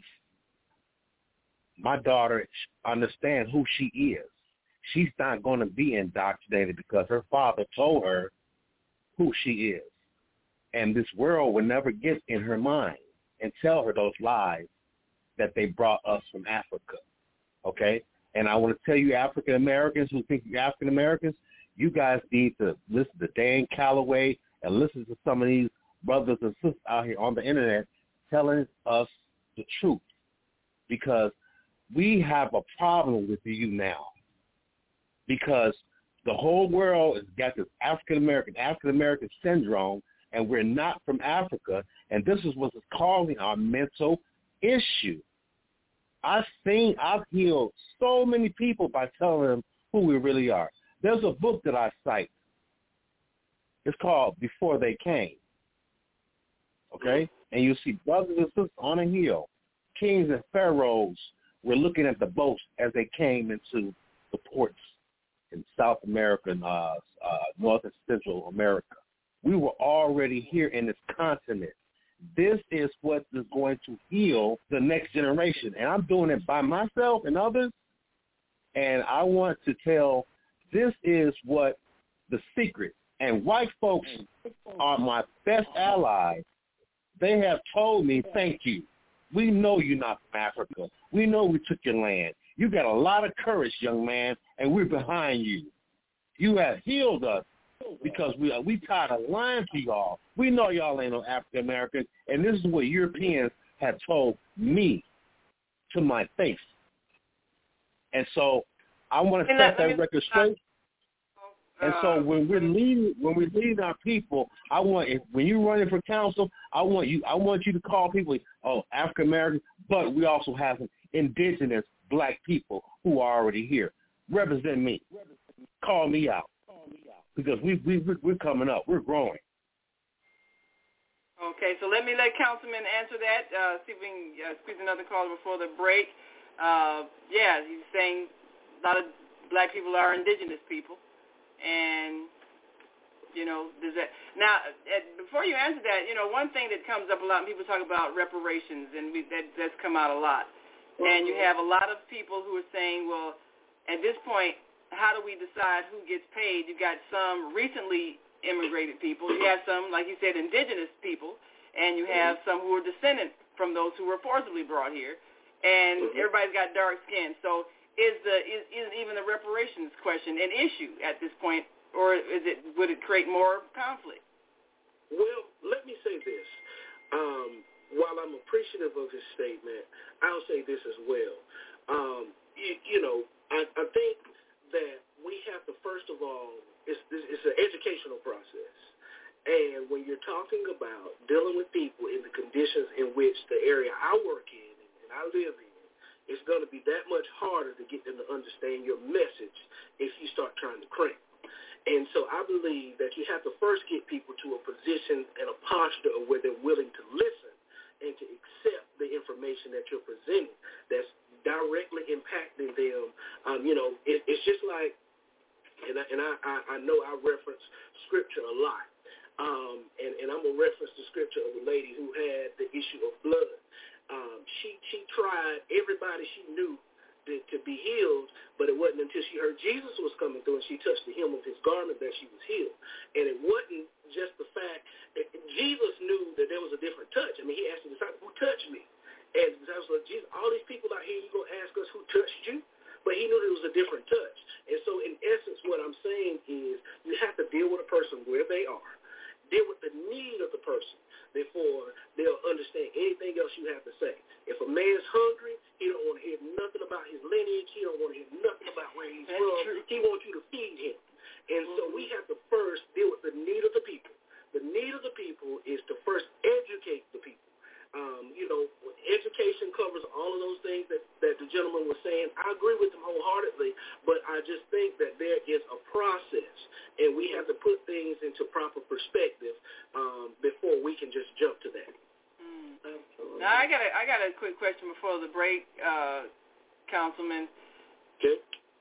S13: My daughter understands who she is. She's not going to be indoctrinated because her father told her who she is. And this world will never get in her mind and tell her those lies that they brought us from Africa, okay? And I want to tell you African Americans who think you're African Americans, you guys need to listen to Dan Calloway and listen to some of these brothers and sisters out here on the internet telling us the truth, because we have a problem with you now, because the whole world has got this African American, African American syndrome, and we're not from Africa, and this is what's causing our mental issue. I've seen, I've healed so many people by telling them who we really are. There's a book that I cite. It's called Before They Came. Okay? And you see brothers and sisters on a hill. Kings and pharaohs were looking at the boats as they came into the ports in South America and uh, uh, North and Central America. We were already here in this continent. This is what is going to heal the next generation. And I'm doing it by myself and others. And I want to tell, this is what the secret. And white folks are my best allies. They have told me, thank you. We know you're not from Africa. We know we took your land. You got a lot of courage, young man, and we're behind you. You have healed us. Because we are, we tired of lying to y'all. We know y'all ain't no African American, and this is what Europeans have told me to my face. And so I want to set that record straight. And so when we're leading, when we're leading our people, I want if, when you're running for council, I want you, I want you to call people, oh, African American, but we also have some indigenous black people who are already here. Represent me. Call me out. Because we, we, we're coming up. We're growing.
S4: Okay, so let me let Councilman answer that. Uh, see if we can uh, squeeze another call before the break. Uh, yeah, he's saying a lot of black people are indigenous people. And, you know, does that... Now, uh, before you answer that, you know, one thing that comes up a lot, and people talk about reparations, and we, that, that's come out a lot. And you have a lot of people who are saying, well, at this point, how do we decide who gets paid? You got some recently immigrated people. You have some, like you said, indigenous people, and you have some who are descendant from those who were forcibly brought here. And everybody's got dark skin. So is the is, is even the reparations question an issue at this point, or is it would it create more conflict?
S12: Well, let me say this. Um, while I'm appreciative of his statement, I'll say this as well. Um, you, you know, I, I think that we have to, first of all, it's, it's an educational process. And when you're talking about dealing with people in the conditions in which the area I work in and I live in, it's going to be that much harder to get them to understand your message if you start trying to crank. And so I believe that you have to first get people to a position and a posture of where they're willing to listen and to accept the information that you're presenting that's directly impacting them. Um, you know, it, it's just like, and, I, and I, I, I know I reference scripture a lot. Um, and, and I'm going to reference the scripture of a lady who had the issue of blood. Um, she she tried everybody she knew to, to be healed, but it wasn't until she heard Jesus was coming through and she touched the hem of his garment that she was healed. And it wasn't just the fact that Jesus knew that there was a different touch. I mean, he asked the disciples, who touched me? And the disciples were like, Jesus, all these people out here, you going to ask us who touched you? But he knew that it was a different touch. And so in essence, what I'm saying is you have to deal with a person where they are. Deal with the need of the person before they'll understand anything else you have to say. If a man's hungry, he don't want to hear nothing about his lineage. He don't want to hear nothing about where he's That's from. True. He wants you to feed him. And mm-hmm. so we have to first deal with the need of the people. The need of the people is to first educate the people. Um, you know, education covers all of those things that, that the gentleman was saying. I agree with him wholeheartedly, but I just think that there is a process, and we have to put things into proper perspective um, before we can just jump to that.
S4: Mm. Now, I got a, I got a quick question before the break, uh, Councilman.
S12: Okay.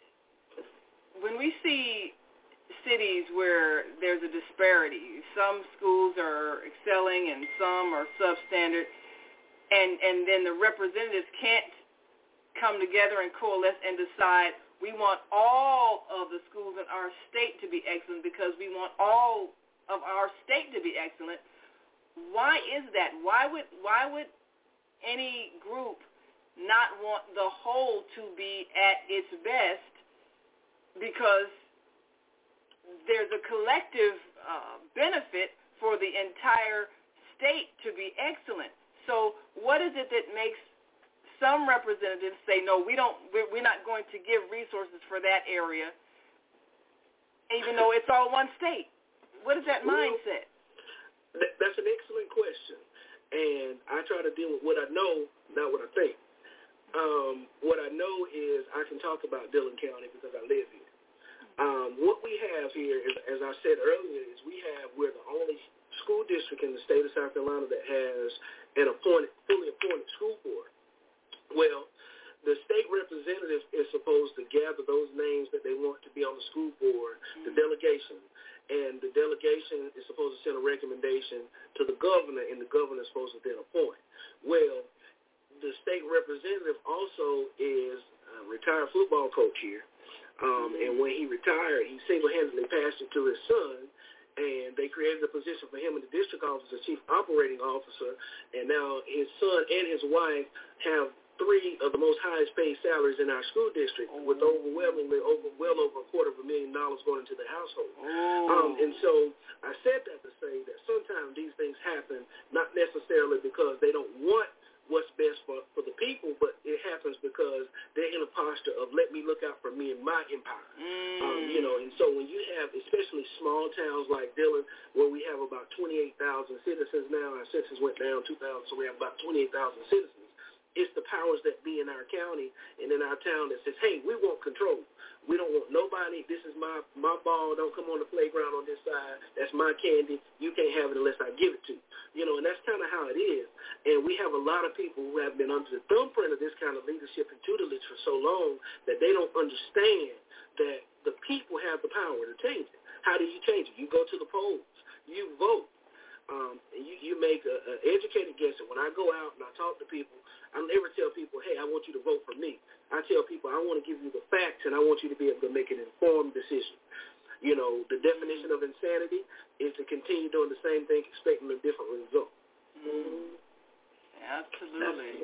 S4: When we see cities where there's a disparity, some schools are excelling and some are substandard, and and then the representatives can't come together and coalesce and decide we want all of the schools in our state to be excellent because we want all of our state to be excellent. Why is that? Why would why would any group not want the whole to be at its best? Because there's a collective uh, benefit for the entire state to be excellent. So what is it that makes some representatives say, no, we don't, we're not going to give resources for that area, even though it's all one state? What is that well, mindset?
S12: That's an excellent question. And I try to deal with what I know, not what I think. Um, what I know is I can talk about Dillon County because I live here. Um, what we have here, is, as I said earlier, is we have, we're the only school district in the state of South Carolina that has an appointed, fully appointed school board. Well, the state representative is supposed to gather those names that they want to be on the school board, mm-hmm. the delegation, and the delegation is supposed to send a recommendation to the governor, and the governor is supposed to then appoint. Well, the state representative also is a retired football coach here. Um, and when he retired, he single-handedly passed it to his son, and they created a position for him in the district office as chief operating officer, and now his son and his wife have three of the most highest-paid salaries in our school district, oh. with overwhelmingly over well over a quarter of a million dollars going into the household. Oh. Um, and so I said that to say that sometimes these things happen not necessarily because they don't want what's best for, for the people, but it happens because they're in a posture of let me look out for me and my empire. Mm. Um, you know, and so when you have especially small towns like Dillon, where we have about twenty-eight thousand citizens now, our census went down two thousand, so we have about twenty-eight thousand citizens. It's the powers that be in our county and in our town that says, hey, we want control. We don't want nobody. This is my, my ball. Don't come on the playground on this side. That's my candy. You can't have it unless I give it to you. You know, and that's kind of how it is. And we have a lot of people who have been under the thumbprint of this kind of leadership and tutelage for so long that they don't understand that the people have the power to change it. How do you change it? You go to the polls. You vote. Um, and you, you make an educated guess. And when I go out and I talk to people, I never tell people, hey, I want you to vote for me. I tell people I want to give you the facts, and I want you to be able to make an informed decision. You know, the definition of insanity is to continue doing the same thing, expecting a different result.
S4: Mm. Absolutely.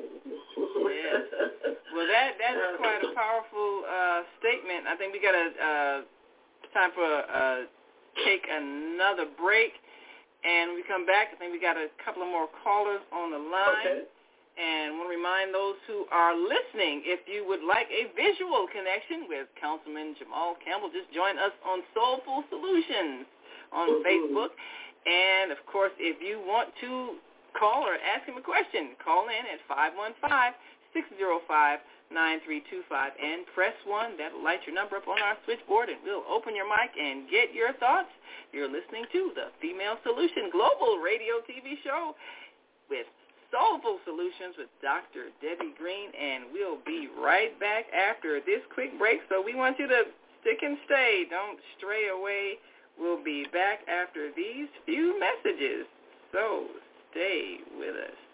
S4: Yes. Well, that that is quite a powerful uh, statement. I think we got to uh, time for uh, take another break. And when we come back, I think we got a couple of more callers on the line. Okay. And I want to remind those who are listening, if you would like a visual connection with Councilman Jamal Campbell, just join us on Soulful Solutions on mm-hmm. Facebook. And, of course, if you want to call or ask him a question, call in at five one five, six zero five, nine three two five and press one. That'll light your number up on our switchboard, and we'll open your mic and get your thoughts. You're listening to the Female Solution Global Radio T V show with Soulful Solutions with Doctor Debbie Green, and we'll be right back after this quick break. So we want you to stick and stay. Don't stray away. We'll be back after these few messages. So stay with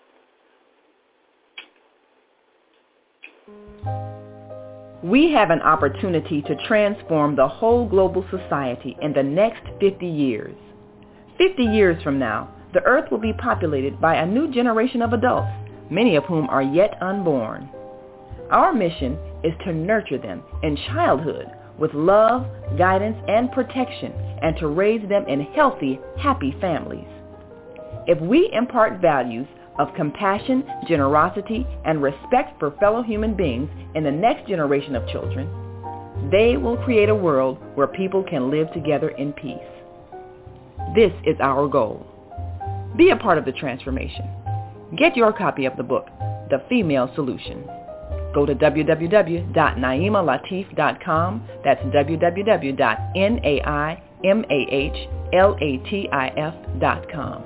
S2: us. We have an opportunity to transform the whole global society in the next fifty years. fifty years from now, the earth will be populated by a new generation of adults, many of whom are yet unborn. Our mission is to nurture them in childhood with love, guidance, and protection, and to raise them in healthy, happy families. If we impart values of compassion, generosity, and respect for fellow human beings in the next generation of children, they will create a world where people can live together in peace. This is our goal. Be a part of the transformation. Get your copy of the book, The Female Solution. Go to w w w dot naima latif dot com. That's w w w dot naima latif dot com.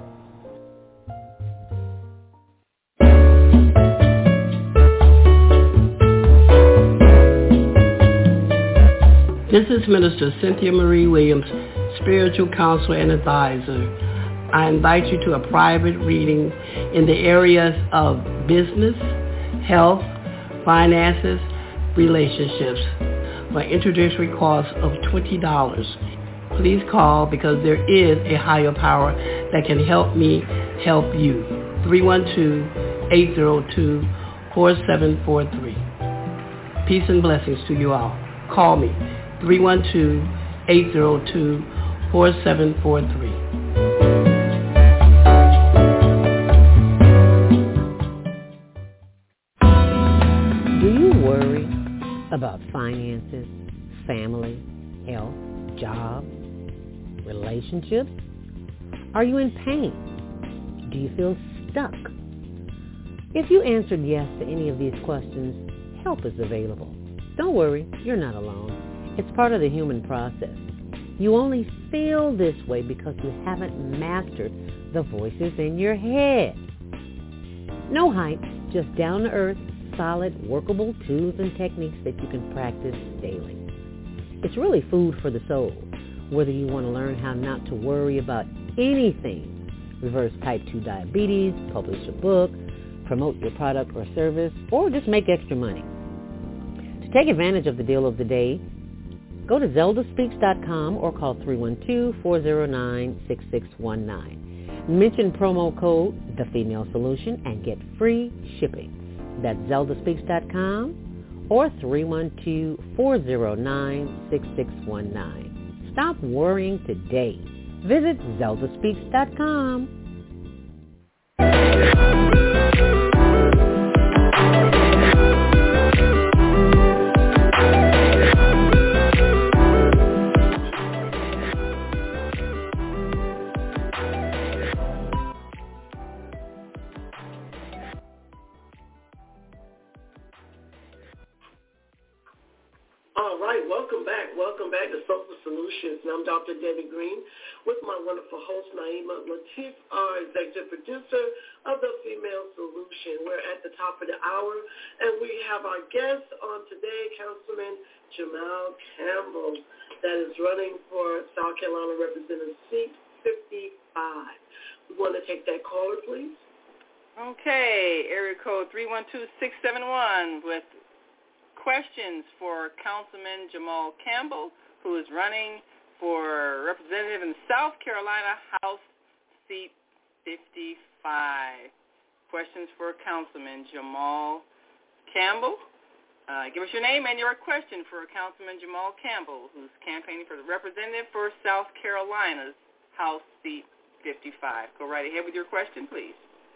S14: This is Minister Cynthia Marie Williams, spiritual counselor and advisor. I invite you to a private reading in the areas of business, health, finances, relationships for an introductory cost of twenty dollars. Please call because there is a higher power that can help me help you. three one two, eight zero two, four seven four three. Peace and blessings to you all. Call me, three one two, eight zero two, four seven four three.
S15: About finances, family, health, job, relationships? Are you in pain? Do you feel stuck? If you answered yes to any of these questions, help is available. Don't worry, you're not alone. It's part of the human process. You only feel this way because you haven't mastered the voices in your head. No hype, just down to earth, solid, workable tools and techniques that you can practice daily. It's really food for the soul, whether you want to learn how not to worry about anything, reverse type two diabetes, publish a book, promote your product or service, or just make extra money. To take advantage of the deal of the day, go to zelda speaks dot com or call three one two, four zero nine, six six one nine. Mention promo code The Female Solution and get free shipping. That's zelda speaks dot com or three one two, four zero nine, six six one nine. Stop worrying today. Visit zelda speaks dot com.
S5: Solutions. And I'm Doctor Debbie Green with my wonderful host, Naima Latif, our executive producer of The Female Solution. We're at the top of the hour, and we have our guest on today, Councilman Jamal Campbell, that is running for South Carolina Representative Seat fifty-five. We want to take that caller, please.
S4: Okay, area code three one two, six seven one with questions for Councilman Jamal Campbell, who is running for representative in South Carolina House Seat fifty-five. Questions for Councilman Jamal Campbell. Uh, give us your name and your question for Councilman Jamal Campbell, who's campaigning for the representative for South Carolina's House Seat fifty-five. Go right ahead with your question, please.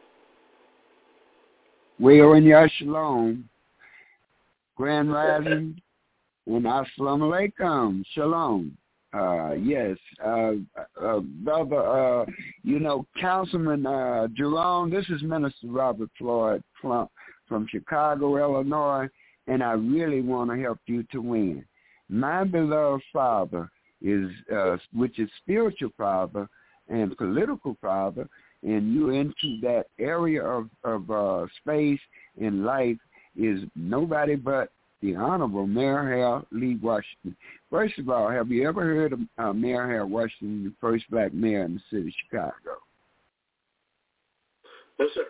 S16: We are in your shalom. Grand Rising and Assalamu alaikum. Shalom. Uh, yes, uh, uh, brother, uh, you know, Councilman uh, Jerome, this is Minister Robert Floyd Plump from Chicago, Illinois, and I really want to help you to win. My beloved father is, uh, which is spiritual father and political father, and you're into that area of, of uh, space in life, is nobody but the Honorable Mayor Hal Lee Washington. First of all, have you ever heard of uh, Mayor Hal Washington, the first black mayor in the city of Chicago?
S12: No, sir.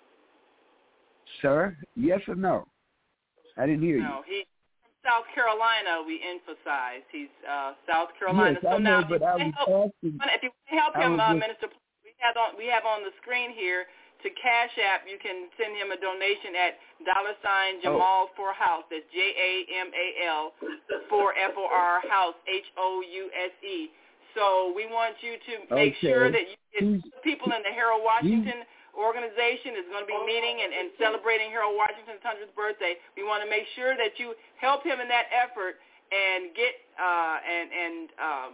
S16: Sir? Yes or no? I didn't hear
S4: no,
S16: you.
S4: No, he's from South Carolina, we emphasize. He's uh, South Carolina.
S16: Yes,
S4: so
S16: I know,
S4: now,
S16: but I was
S4: help,
S16: asking.
S4: If you want to help him,
S16: uh,
S4: just, Minister, we have, on, we have on the screen here to Cash App, you can send him a donation at dollar sign Jamal for House. That's J A M A L for F O R House, H O U S E. So we want you to make
S16: okay.
S4: sure that you get people in the Harold Washington organization is going to be meeting and, and celebrating Harold Washington's hundredth birthday. We want to make sure that you help him in that effort and get uh, and and um,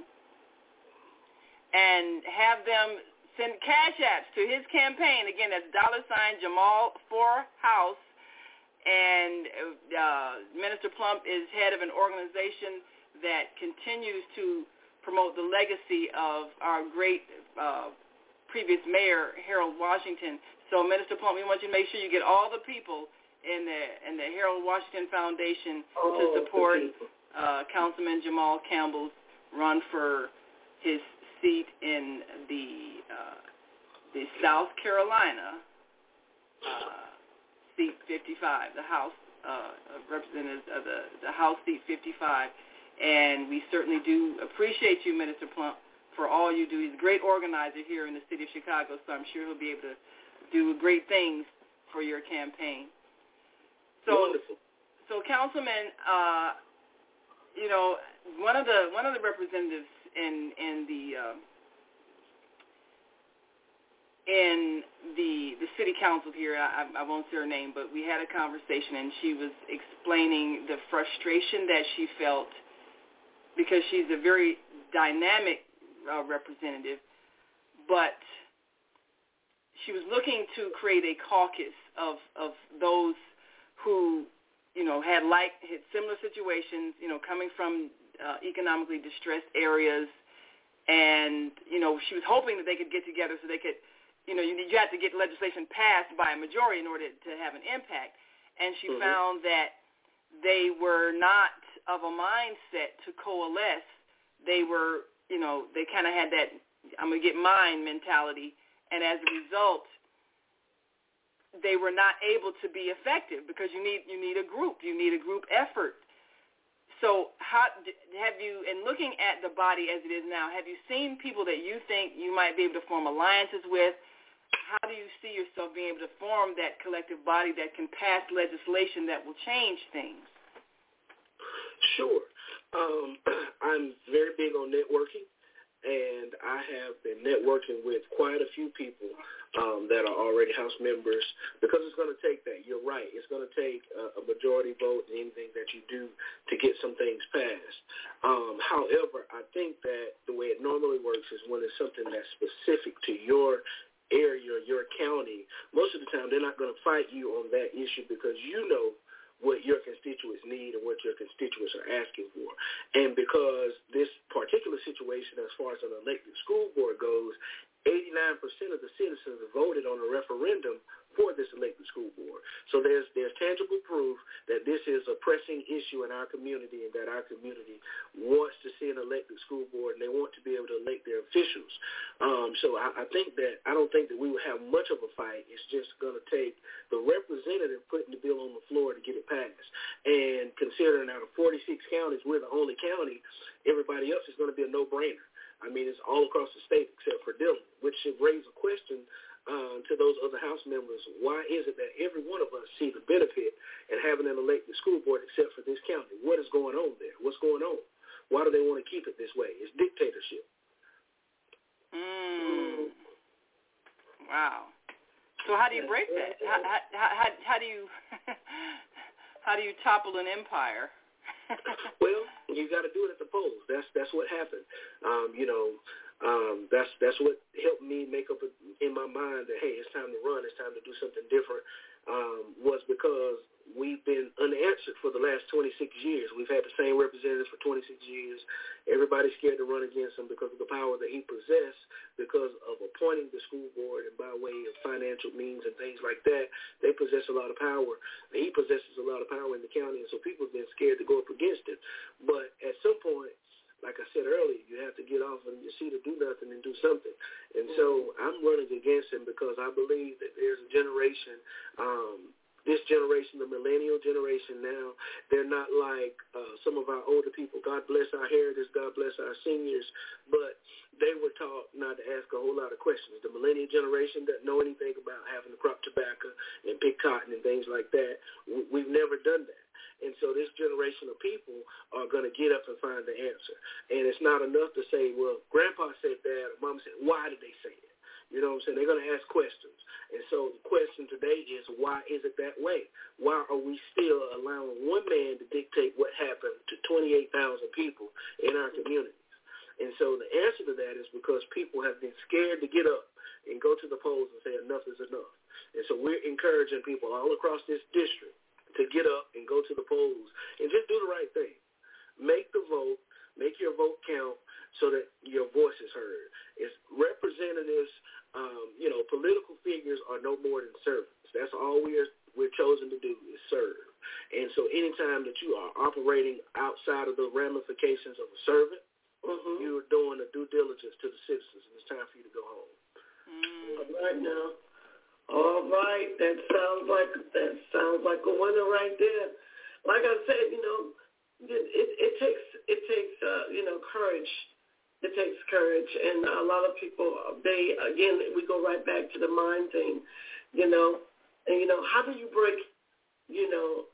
S4: and have them send cash apps to his campaign. Again, that's dollar sign Jamal for House. And uh, Minister Plump is head of an organization that continues to promote the legacy of our great uh, previous mayor, Harold Washington. So, Minister Plump, we want you to make sure you get all the people in the in the Harold Washington Foundation oh, to support uh, Councilman Jamal Campbell's run for his seat in the uh, the South Carolina uh, seat fifty-five, the House uh, of Representatives of the, the House seat fifty-five, and we certainly do appreciate you, Minister Plump, for all you do. He's a great organizer here in the city of Chicago, so I'm sure he'll be able to do great things for your campaign. So, Wonderful. so Councilman, uh, you know, one of the one of the representatives in in the uh, in the the city council here, I, I won't say her name, but we had a conversation, and she was explaining the frustration that she felt because she's a very dynamic uh, representative, but she was looking to create a caucus of of those who, you know, had like had similar situations, you know, coming from uh, economically distressed areas, and you know, she was hoping that they could get together so they could, you know, you you had to get legislation passed by a majority in order to have an impact, and she mm-hmm. found that they were not of a mindset to coalesce. They were, you know, they kind of had that I'm gonna get mine mentality, and as a result, they were not able to be effective because you need you need a group, you need a group effort. So how have you, in looking at the body as it is now, have you seen people that you think you might be able to form alliances with? How do you see yourself being able to form that collective body that can pass legislation that will change things?
S12: Sure. Um, I'm very big on networking, and I have been networking with quite a few people um, that are already House members because it's going to take that. You're right. It's going to take a, a majority vote in anything that you do to get some things passed. Um, however, I think that the way it normally works is when it's something that's specific to your area or your county, most of the time they're not going to fight you on that issue because you know what your constituents need and what your constituents are asking for. And because this particular situation, as far as an elected school board goes, eighty-nine percent of the citizens voted on a referendum for this elected school board. So there's there's tangible proof that this is a pressing issue in our community and that our community wants to see an elected school board and they want to be able to elect their officials. Um, so I, I think that I don't think that we will have much of a fight. It's just going to take the representative putting the bill on the floor to get it passed. And considering out of forty-six counties, we're the only county, everybody else is going to be a no-brainer. I mean, it's all across the state except for Dillon, which should raise a question uh, to those other House members. Why is it that every one of us see the benefit in having an elected school board except for this county? What is going on there? What's going on? Why do they want to keep it this way? It's dictatorship.
S4: Mm. Wow. So how do you break that? How how how, how do you how do you topple an empire?
S12: Well, you got to do it at the polls. That's that's what happened. Um, you know, um, that's that's what helped me make up in my mind that hey, it's time to run. It's time to do something different. Um, was because we've been unanswered for the last twenty-six years. We've had the same representatives for twenty-six years. Everybody's scared to run against him because of the power that he possessed, because of appointing the school board and by way of financial means and things like that. They possess a lot of power. He possesses a lot of power in the county, and so people have been scared to go up against him. But at some point, like I said earlier, you have to get off and you see to do nothing and do something. And so I'm running against him because I believe that there's a generation, um, this generation, the millennial generation now, they're not like uh, some of our older people. God bless our heritage, God bless our seniors, but they were taught not to ask a whole lot of questions. The millennial generation doesn't know anything about having to crop tobacco and pick cotton and things like that. We've never done that. And so this generation of people are going to get up and find the answer. And it's not enough to say, well, Grandpa said that, or Mama said, why did they say it? You know what I'm saying? They're going to ask questions. And so the question today is, why is it that way? Why are we still allowing one man to dictate what happened to twenty-eight thousand people in our communities? And so the answer to that is because people have been scared to get up and go to the polls and say enough is enough. And so we're encouraging people all across this district to get up and go to the polls and just do the right thing. Make the vote, make your vote count so that your voice is heard. It's representatives, um, you know, political figures are no more than servants. That's all we're we're chosen to do is serve. And so anytime that you are operating outside of the ramifications of a servant, mm-hmm. you're doing a due diligence to the citizens, and it's time for you to go home.
S5: Mm. All right now. All right, that sounds like that sounds like a winner right there. Like I said, you know, it it, it takes it takes uh, you know courage. It takes courage, and a lot of people they again we go right back to the mind thing, you know, and you know how do you break, you know,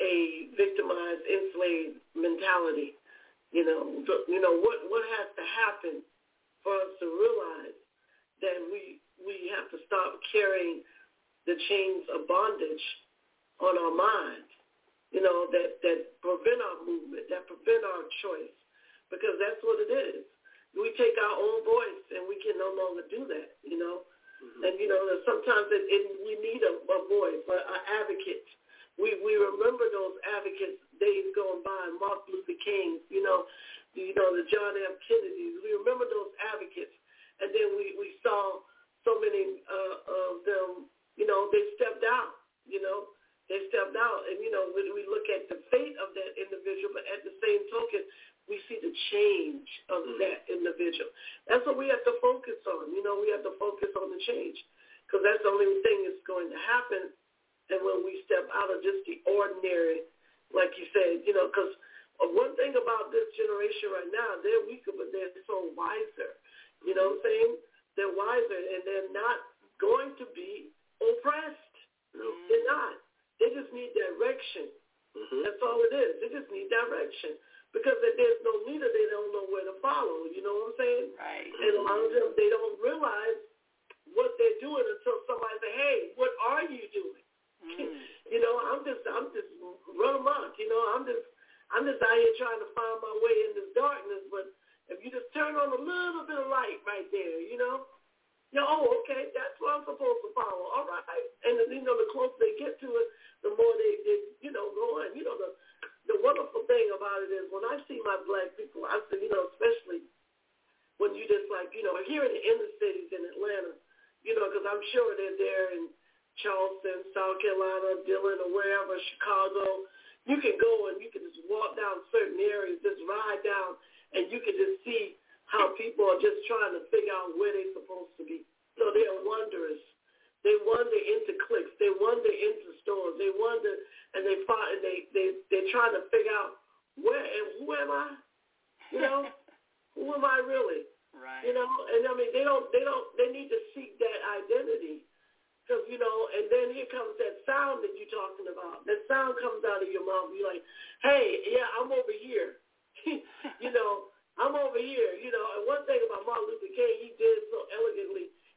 S5: a victimized, enslaved mentality, you know, you know what what has to happen for us to realize that we. We have to stop carrying the chains of bondage on our mind, you know, that, that prevent our movement, that prevent our choice, because that's what it is. We take our own voice, and we can no longer do that, you know. Mm-hmm. And, you know, sometimes it, it, we need a, a voice, an advocate. We we remember those advocates days going by, Martin Luther King, you know, you know, the John F. Kennedys. We remember those advocates, and then we, we saw so many uh, of them, you know, they stepped out, you know, they stepped out. And, you know, when we look at the fate of that individual, but at the same token, we see the change of mm-hmm. that individual. That's what we have to focus on. You know, we have to focus on the change because that's the only thing that's going to happen. And when we step out of just the ordinary, like you said, you know, because one thing about this generation right now, they're weaker, but they're so wiser. You know what I'm saying? They're wiser, and they're not going to be oppressed. Mm-hmm. They're not. They just need direction. Mm-hmm. That's all it is. They just need direction. Because if there's no leader, they don't know where to follow. You know what I'm saying? Right. And a lot of them, they don't realize what they're doing until somebody says, hey, what are you doing? Mm. You know, I'm just, I'm just run amok. You know, I'm just, I'm just out here trying to find my way in this darkness, but if you just turn on a little bit of light right there, you know, you know, oh, okay, that's what I'm supposed to follow. All right. And, you know, the closer they get to it, the more they, they you know, go on. You know, the the wonderful thing about it is when I see my black people, I see, you know, especially when you just like, you know, here in the inner cities in Atlanta, you know, because I'm sure they're there in Charleston, South Carolina, Dillon, or wherever, Chicago. You can go and you can just walk down certain areas, just ride down, and you can just see how people are just trying to figure out where they're supposed to be. So they're wanderers. They wander into cliques. They wander into stores. They wander, and they find, and they they they're trying to figure out where and who am I? You know, who am I really? Right. You know, and I mean they don't they don't they need to seek that identity. Because, you know, and then here comes that sound that you're talking about. That sound comes out of your mouth. You're like, hey, yeah, I'm over here. You know, I'm over here. You know, and one thing about Martin Luther King, he did so elegantly.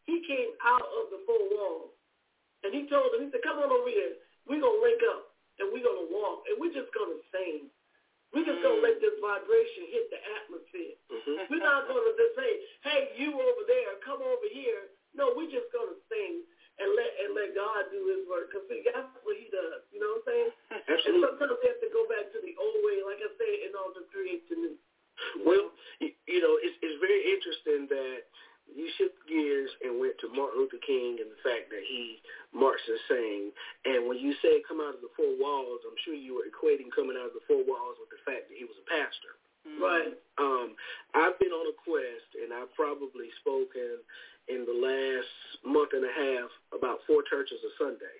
S5: he came out of the four walls. And he told them, he said, come on over here. We're going to link up, and we're going to walk, and we're just going to sing. We're just going to let this vibration hit the atmosphere. Mm-hmm. We're not going to just say, hey, you over there, come over here. No, we're just going to sing and let and let God do his work. Because, see, that's what he does. You know what I'm saying? Absolutely. And sometimes we have to go back to the old way, like I said, in order to create the new.
S12: Well, you know, it's, it's very interesting that you shift gears and went to Martin Luther King and the fact that he marched and sang. And when you say come out of the four walls, I'm sure you were equating coming out of the four walls with the fact that he was a pastor.
S5: Mm-hmm. Right.
S12: Um, I've been on a quest, and I've probably spoken in the last month and a half about four churches a Sunday,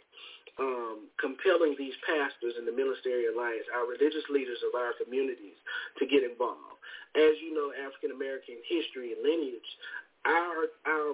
S12: um, compelling these pastors in the Ministerial Alliance, our religious leaders of our communities, to get involved. As you know, African-American history and lineage, our our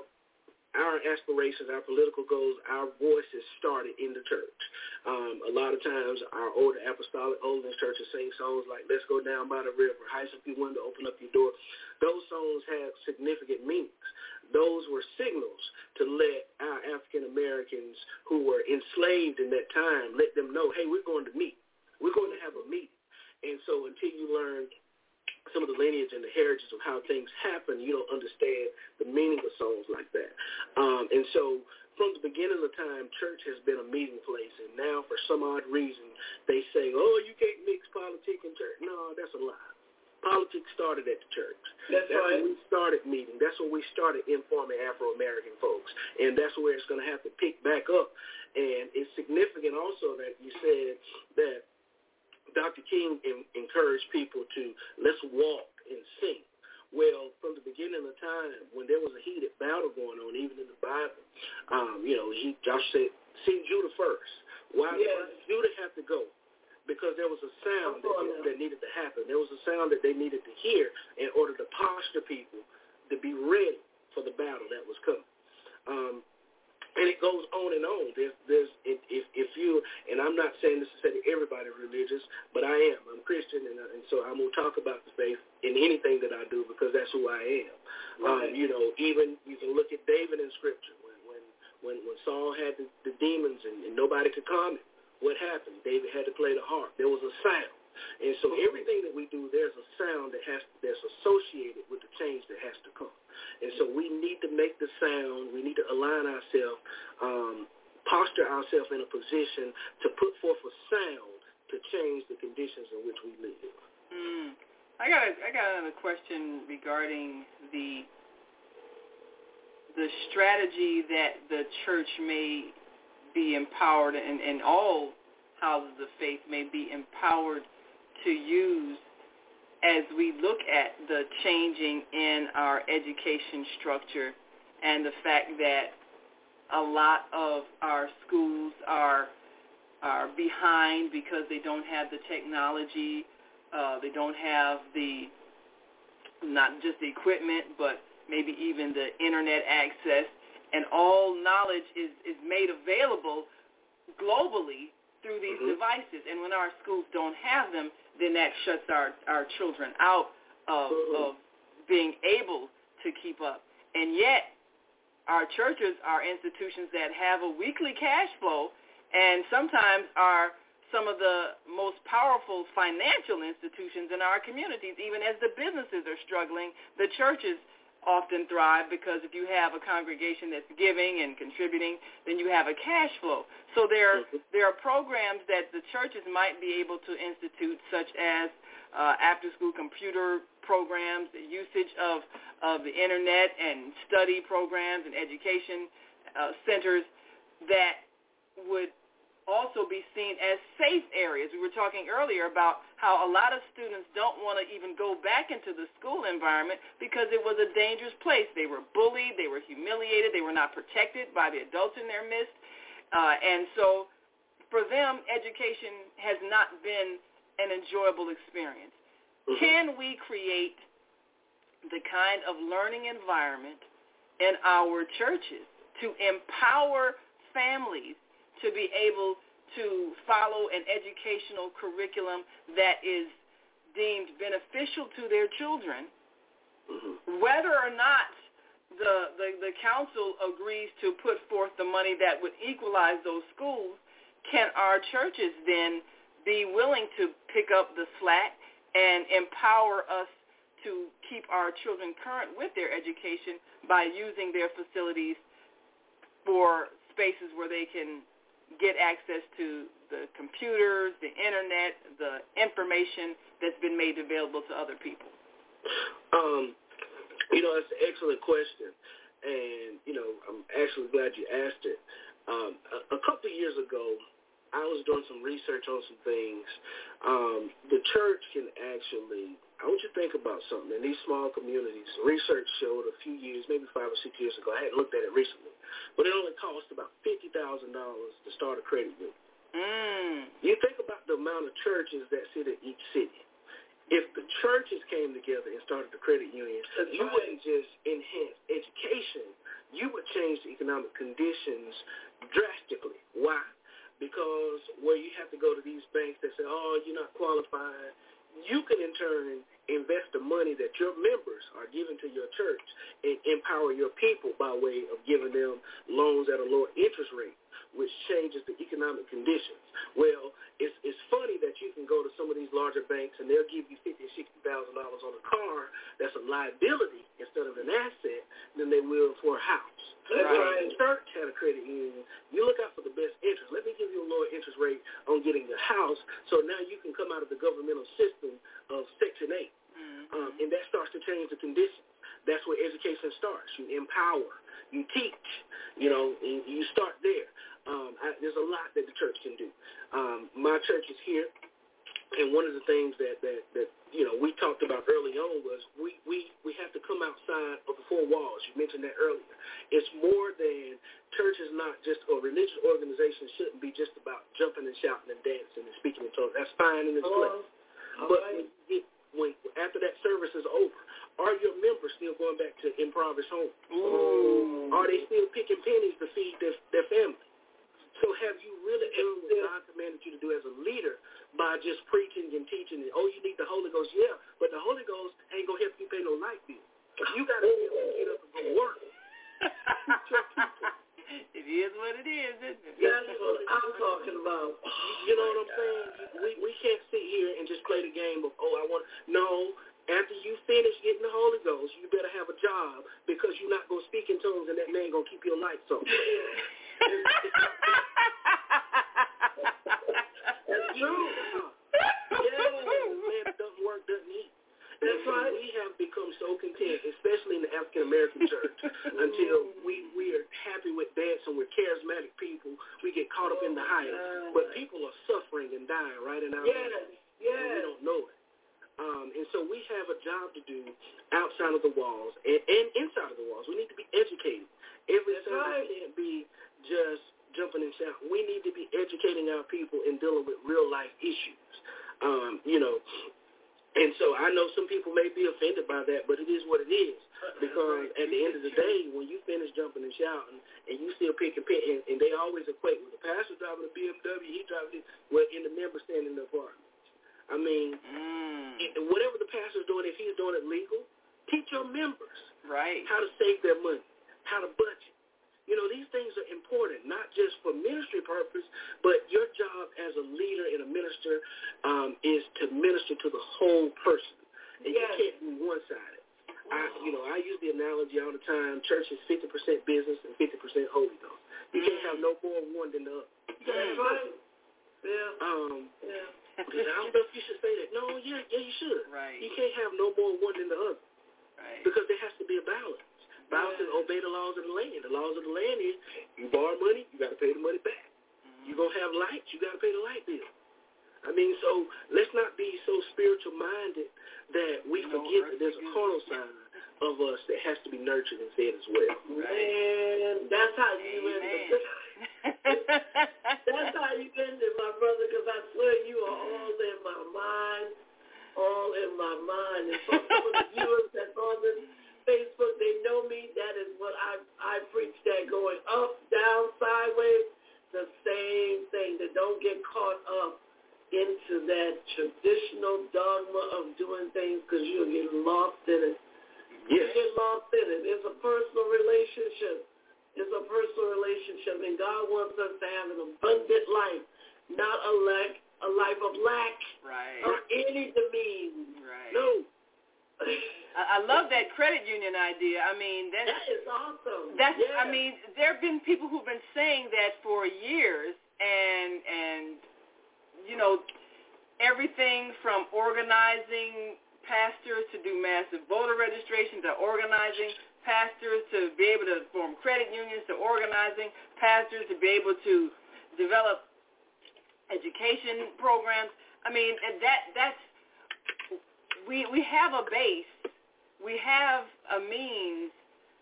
S12: our aspirations, our political goals, our voices started in the church. Um, a lot of times our older apostolic holiness churches sing songs like Let's Go Down by the River, Heights Up Your Window, Open Up Your Door. Those songs have significant meanings. Those were signals to let our African Americans who were enslaved in that time, let them know, hey, we're going to meet. We're going to have a meeting. And so until you learn some of the lineage and the heritage of how things happen, you don't understand the meaning of songs like that. Um, and so from the beginning of time, church has been a meeting place. And now for some odd reason, they say, oh, you can't mix politics and church. No, that's a lie. Politics started at the church.
S5: That's,
S12: that's
S5: right.
S12: when we started meeting. That's when we started informing Afro-American folks. And that's where it's going to have to pick back up. And it's significant also that you said that Doctor King in, encouraged people to let's walk and sing. Well, from the beginning of time, when there was a heated battle going on, even in the Bible, um, you know, he Josh said, sing Judah first. Why
S5: yes.
S12: did Judah have to go? Because there was a sound that, that needed to happen. There was a sound that they needed to hear in order to posture people to be ready for the battle that was coming. Um, And it goes on and on. There's, there's, if, if you, and I'm not saying this to say that everybody religious, but I am. I'm Christian, and, and so I'm going to talk about the faith in anything that I do because that's who I am. Right. Um, you know, even you can look at David in Scripture. When when when, when Saul had the, the demons and, and nobody could calm him, what happened? David had to play the harp. There was a sound. And so everything that we do, there's a sound that has that's associated with the change that has to come. And so we need to make the sound. We need to align ourselves, um, posture ourselves in a position to put forth a sound to change the conditions in which we live.
S4: Mm. I got a, I got another question regarding the the strategy that the church may be empowered, and, and all houses of faith may be empowered to use as we look at the changing in our education structure and the fact that a lot of our schools are are behind because they don't have the technology, uh, they don't have the, not just the equipment, but maybe even the internet access, and all knowledge is, is made available globally through these mm-hmm. devices. And when our schools don't have them, then that shuts our, our children out of, mm-hmm. of being able to keep up. And yet, our churches are institutions that have a weekly cash flow and sometimes are some of the most powerful financial institutions in our communities. Even as the businesses are struggling, the churches often thrive because if you have a congregation that's giving and contributing, then you have a cash flow. So there, there are programs that the churches might be able to institute, such as uh, after-school computer programs, the usage of, of the internet and study programs and education uh, centers that would also be seen as safe areas. We were talking earlier about how a lot of students don't want to even go back into the school environment because it was a dangerous place. They were bullied, they were humiliated, they were not protected by the adults in their midst. Uh, and so for them, education has not been an enjoyable experience. Mm-hmm. Can we create the kind of learning environment in our churches to empower families to be able to follow an educational curriculum that is deemed beneficial to their children, mm-hmm. whether or not the, the, the council agrees to put forth the money that would equalize those schools, can our churches then be willing to pick up the slack and empower us to keep our children current with their education by using their facilities for spaces where they can get access to the computers, the internet, the information that's been made available to other people?
S12: Um, you know, it's an excellent question, and, you know, I'm actually glad you asked it. Um, a, a couple of years ago, I was doing some research on some things. Um, the church can actually, I want you to think about something. In these small communities, research showed a few years, maybe five or six years ago, I hadn't looked at it recently, but it only cost about fifty thousand dollars to start a credit union.
S4: Mm.
S12: You think about the amount of churches that sit in each city. If the churches came together and started the credit union, That's you right. wouldn't just enhance education. You would change the economic conditions drastically. Why? Because where you have to go to these banks that say, oh, you're not qualified, you can in turn invest the money that your members are giving to your church and empower your people by way of giving them loans at a lower interest rate, which changes the economic conditions. Well, it's it's funny that you can go to some of these larger banks and they'll give you fifty thousand dollars, sixty thousand dollars on a car that's a liability instead of an asset than they will for a house. That's right. If the church had a credit union, you look out for the best interest. Let me give you a lower interest rate on getting the house, so now you can come out of the governmental system of Section eight. Mm-hmm. Um, and that starts to change the conditions. That's where education starts. You empower. You teach. You know, and you start there. Um, I, there's a lot that the church can do. Um, my church is here, and one of the things that, that, that you know, we talked about early on was we, we, we have to come outside of the four walls. You mentioned that earlier. It's more than, church is not just, or religious organization shouldn't be just about jumping and shouting and dancing and speaking in tongues. That's fine in its place. Oh, but right. when, it, when after that service is over, are your members still going back to impoverished homes? Ooh. Are they still picking pennies to feed their, their family? So have you really done what God commanded you to do as a leader by just preaching and teaching? And, oh, you need the Holy Ghost. Yeah, but the Holy Ghost ain't going to help you pay no light bill. You got to be able to get up and go work.
S4: It is what it is, isn't it?
S5: That's what I'm talking about.
S12: You know what I'm saying? We we can't sit here and just play the game of, oh, I want – no. After you finish getting the Holy Ghost, you better have a job because you're not going to speak in tongues and that man going to keep your lights on. That's true. Yeah, man, it doesn't work, doesn't eat. That's why we have become so content, especially in the African-American church, until we, we are happy with dancing with charismatic people. We get caught up in the hype. But people are suffering and dying right in our
S5: yes, yes.
S12: We don't know it. Um, and so we have a job to do outside of the walls and, and inside of the walls. We need to be educated. Every service right. can't be just jumping and shouting. We need to be educating our people and dealing with real-life issues. Um, you know, and so I know some people may be offended by that, but it is what it is. Because at the end of the day, when you finish jumping and shouting and you still picking pin, and, and they always equate with the pastor driving a B M W, he driving it, well, in the member standing in the apartment. I mean, mm. whatever the pastor's doing, if he's doing it legal, teach your members
S4: right
S12: how to save their money, how to budget. You know, these things are important, not just for ministry purpose, but your job as a leader and a minister um, is to minister to the whole person. And yes. you can't be one-sided. I, you know, I use the analogy all the time, church is fifty percent business and fifty percent Holy Ghost. You mm. can't have no more one than the other.
S5: That's right. Yeah.
S12: Um,
S5: yeah.
S12: I don't know if you should say that. No, yeah, yeah, you should.
S4: Right.
S12: You can't have no more one than the other.
S4: Right.
S12: Because there has to be a balance. Balance yeah. is obey the laws of the land. The laws of the land is you borrow money, you got to pay the money back. Mm-hmm. You're going to have lights, you got to pay the light bill. I mean, so let's not be so spiritual-minded that we no, forget that there's a carnal side of us that has to be nurtured and fed as well.
S5: Right. Man, that's how you end the That's how you end it, my brother, because I swear you are all in my mind, all in my mind. And for some of the viewers that's on this Facebook, they know me. That is what I I preach, that going up, down, sideways, the same thing. That don't get caught up into that traditional dogma of doing things because you'll get lost in it. You get lost in it. It's a personal relationship. It's a personal relationship, and God wants us to have an abundant life, not a lack, a life of lack
S4: right.
S5: or any demean.
S4: Right.
S5: No.
S4: I, I love that credit union idea. I mean, that's,
S5: that is awesome.
S4: That's.
S5: Yeah.
S4: I mean, there have been people who've been saying that for years, and and you know, everything from organizing pastors to do massive voter registration to organizing pastors to be able to form credit unions to organizing pastors to be able to develop education programs. I mean, and that that's we we have a base, we have a means,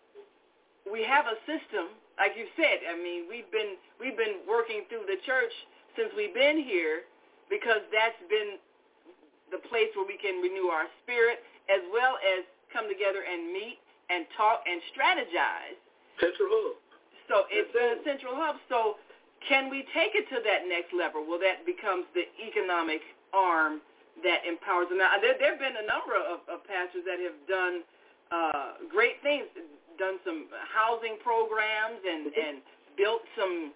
S4: we have a system. Like you said, I mean, we've been we've been working through the church since we've been here because that's been the place where we can renew our spirit as well as come together and meet and talk and strategize.
S12: Central hub.
S4: So it's been a central hub. So can we take it to that next level? Well, that becomes the economic arm that empowers them. Now, there there have been a number of, of pastors that have done uh, great things, done some housing programs and, and built some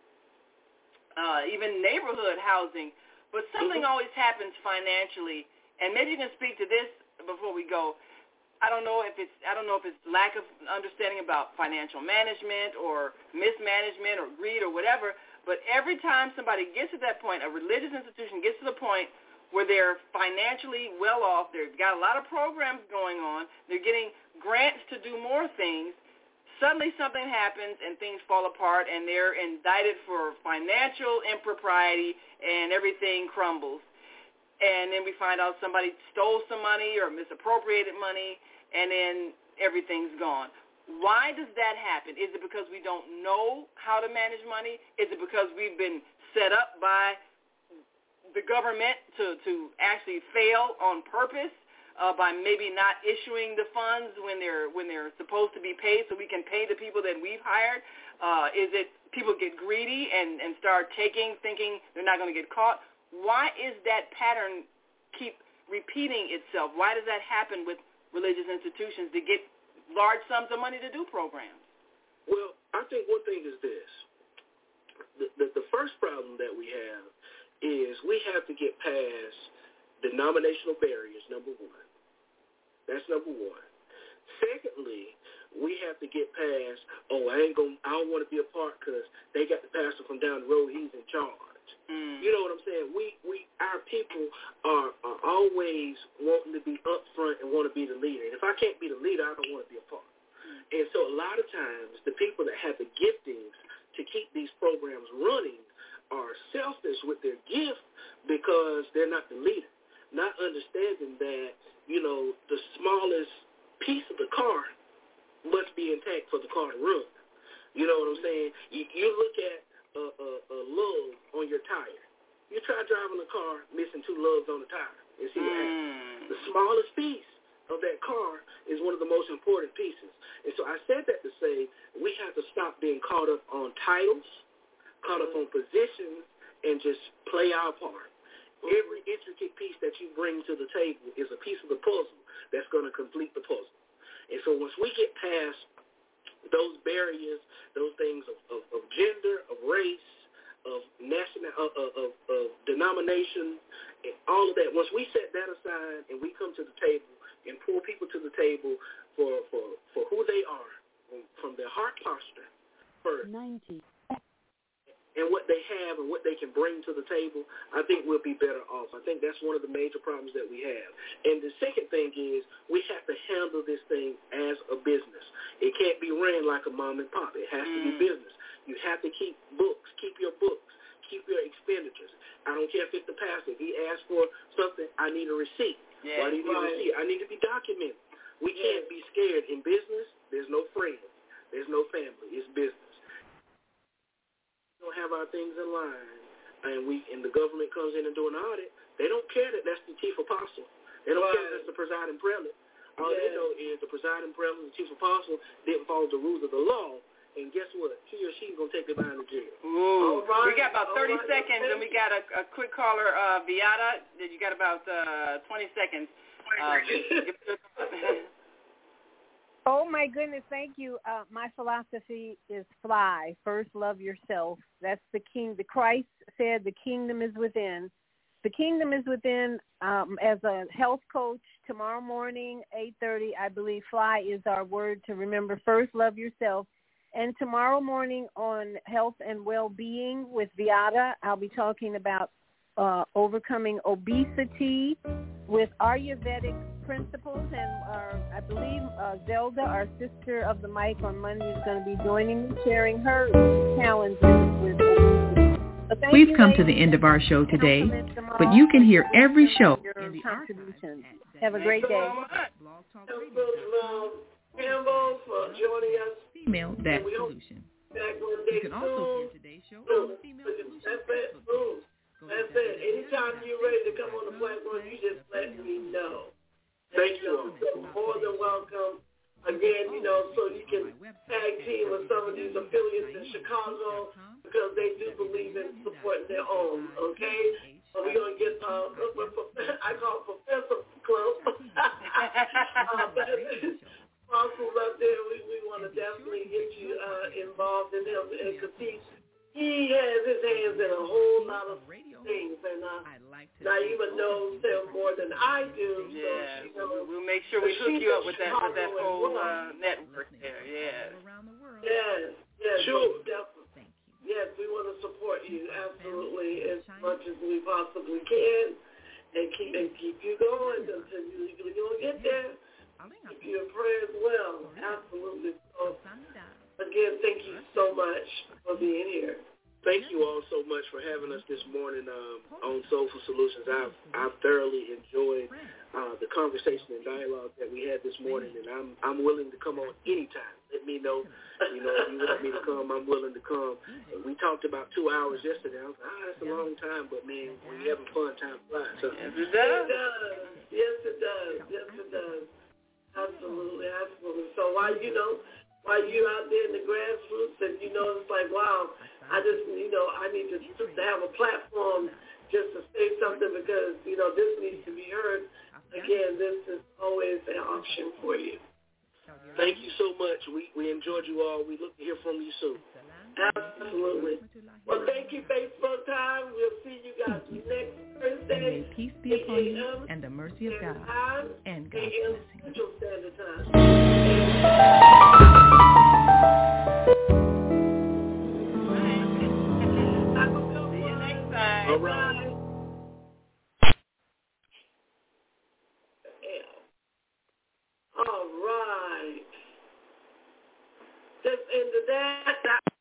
S4: uh, even neighborhood housing. But something always happens financially. And maybe you can speak to this before we go. I don't know if it's I don't know if it's lack of understanding about financial management or mismanagement or greed or whatever, but every time somebody gets to that point, a religious institution gets to the point where they're financially well off, they've got a lot of programs going on, they're getting grants to do more things, suddenly something happens and things fall apart and they're indicted for financial impropriety and everything crumbles. And then we find out somebody stole some money or misappropriated money, and then everything's gone. Why does that happen? Is it because we don't know how to manage money? Is it because we've been set up by the government to, to actually fail on purpose uh, by maybe not issuing the funds when they're when they're supposed to be paid so we can pay the people that we've hired? Uh, is it people get greedy and, and start taking, thinking they're not going to get caught? Why is that pattern keep repeating itself? Why does that happen with religious institutions to get large sums of money to do programs?
S12: Well, I think one thing is this. The, the, the first problem that we have is we have to get past denominational barriers, number one. That's number one. Secondly, we have to get past, oh, I ain't gonna, I don't want to be a part because they got the pastor from down the road, he's in charge. Mm. You know what I'm saying? We, we, our people are, are always wanting to be up front and want to be the leader. And if I can't be the leader, I don't want to be a part. Mm. And so a lot of times, the people that have the giftings to keep these programs running are selfish with their gift because they're not the leader, not understanding that, you know, the smallest piece of the car must be intact for the car to run. You know what I'm saying? You, you look at a, a, a lug on your tire. You try driving a car missing two lugs on the tire and see what happens. The smallest piece of that car is one of the most important pieces. And so I said that to say we have to stop being caught up on titles, caught up on positions, and just play our part. Every intricate piece that you bring to the table is a piece of the puzzle that's going to complete the puzzle. And so once we get past those barriers, those things of, of, of gender, of race, of national, of, of, of denomination, and all of that, once we set that aside and we come to the table and pull people to the table for, for, for who they are, from their heart posture first, ninety and what they have and what they can bring to the table, I think we'll be better off. I think that's one of the major problems that we have. And the second thing is we have to handle this thing as a business. It can't be ran like a mom and pop. It has mm. to be business. You have to keep books, keep your books, keep your expenditures. I don't care if it's the pastor. If he asks for something, I need a receipt. Yeah, well, I need right. a receipt. I need to be documented. We yeah. can't be scared. In business, there's no friends. There's no family. It's business. Don't have our things in line, and we and the government comes in and do an audit, they don't care that that's the chief apostle. They don't right. care that that's the presiding prelate. All yeah. they know is the presiding prelate and the chief apostle didn't follow the rules of the law, and guess what? He or she's going to take them behind the jail.
S4: Ooh. Right. We got about thirty All seconds, right. and we got a, a quick caller, uh, Viata. You got about uh, twenty seconds. Uh,
S17: Oh, my goodness, thank you. Uh, my philosophy is fly. First, love yourself. That's the king. The Christ said the kingdom is within. The kingdom is within. Um, as a health coach, tomorrow morning, eight thirty, I believe fly is our word to remember. First, love yourself. And tomorrow morning on health and well-being with Viata, I'll be talking about uh, overcoming obesity with Ayurvedic principles, and our, I believe uh, Zelda, our sister of the mic on Monday, is going to be joining me, sharing her challenges with obesity. So
S2: We've
S17: you,
S2: come
S17: ladies,
S2: to the end of our show today, but you can hear every show in the
S17: contributions. Have a great day.
S5: Campbell for joining us.
S2: Female That Solution. You can also hear today's show on the Female Solution Facebook page.
S5: That's it. Anytime you're ready to come on the platform, you just let me know. Thank you. More than welcome. Again, you know, so you can tag team with some of these affiliates in Chicago because they do believe in supporting their own, okay? So we're going to get, uh, I call it Professor Club. uh, Apostles up there, we, we want to definitely get you uh, involved in him because he, he has his hands in a whole lot of things, and uh, now even knows them more than I do.
S4: Yeah,
S5: so, you know,
S4: we'll make sure we hook you up with that with that whole uh, network there. Yeah.
S5: Yes, yes,
S4: sure.
S5: Definitely. Yes, we want to support you absolutely as much as we possibly can, and keep and keep you going until you you don't get there. Keep you in prayer as well. Absolutely. So, again, thank you so much for being here.
S12: Thank you all so much for having us this morning um, on Soulful Solutions. I've I've thoroughly enjoyed uh, the conversation and dialogue that we had this morning, and I'm I'm willing to come on anytime. Let me know, you know, if you want me to come, I'm willing to come. We talked about two hours yesterday. I was like, ah, that's a long time, but man, when you're having fun, time flies. So,
S4: yes, it does.
S5: It does. Yes, it does. Yes, it does. Absolutely, absolutely. So while you know, while you out there in the grassroots, and you know, it's like, wow, I just, you know, I need to, to have a platform just to say something because, you know, this needs to be heard. Again, this is always an option for you.
S12: Thank you so much. We we enjoyed you all. We look to hear from you soon.
S5: Absolutely. Well, thank you, Facebook time. We'll see you guys next Thursday.
S2: And may peace be upon you and the mercy of God and God's blessing.
S5: Central Standard Time.
S4: All right.
S5: All right. Just into that.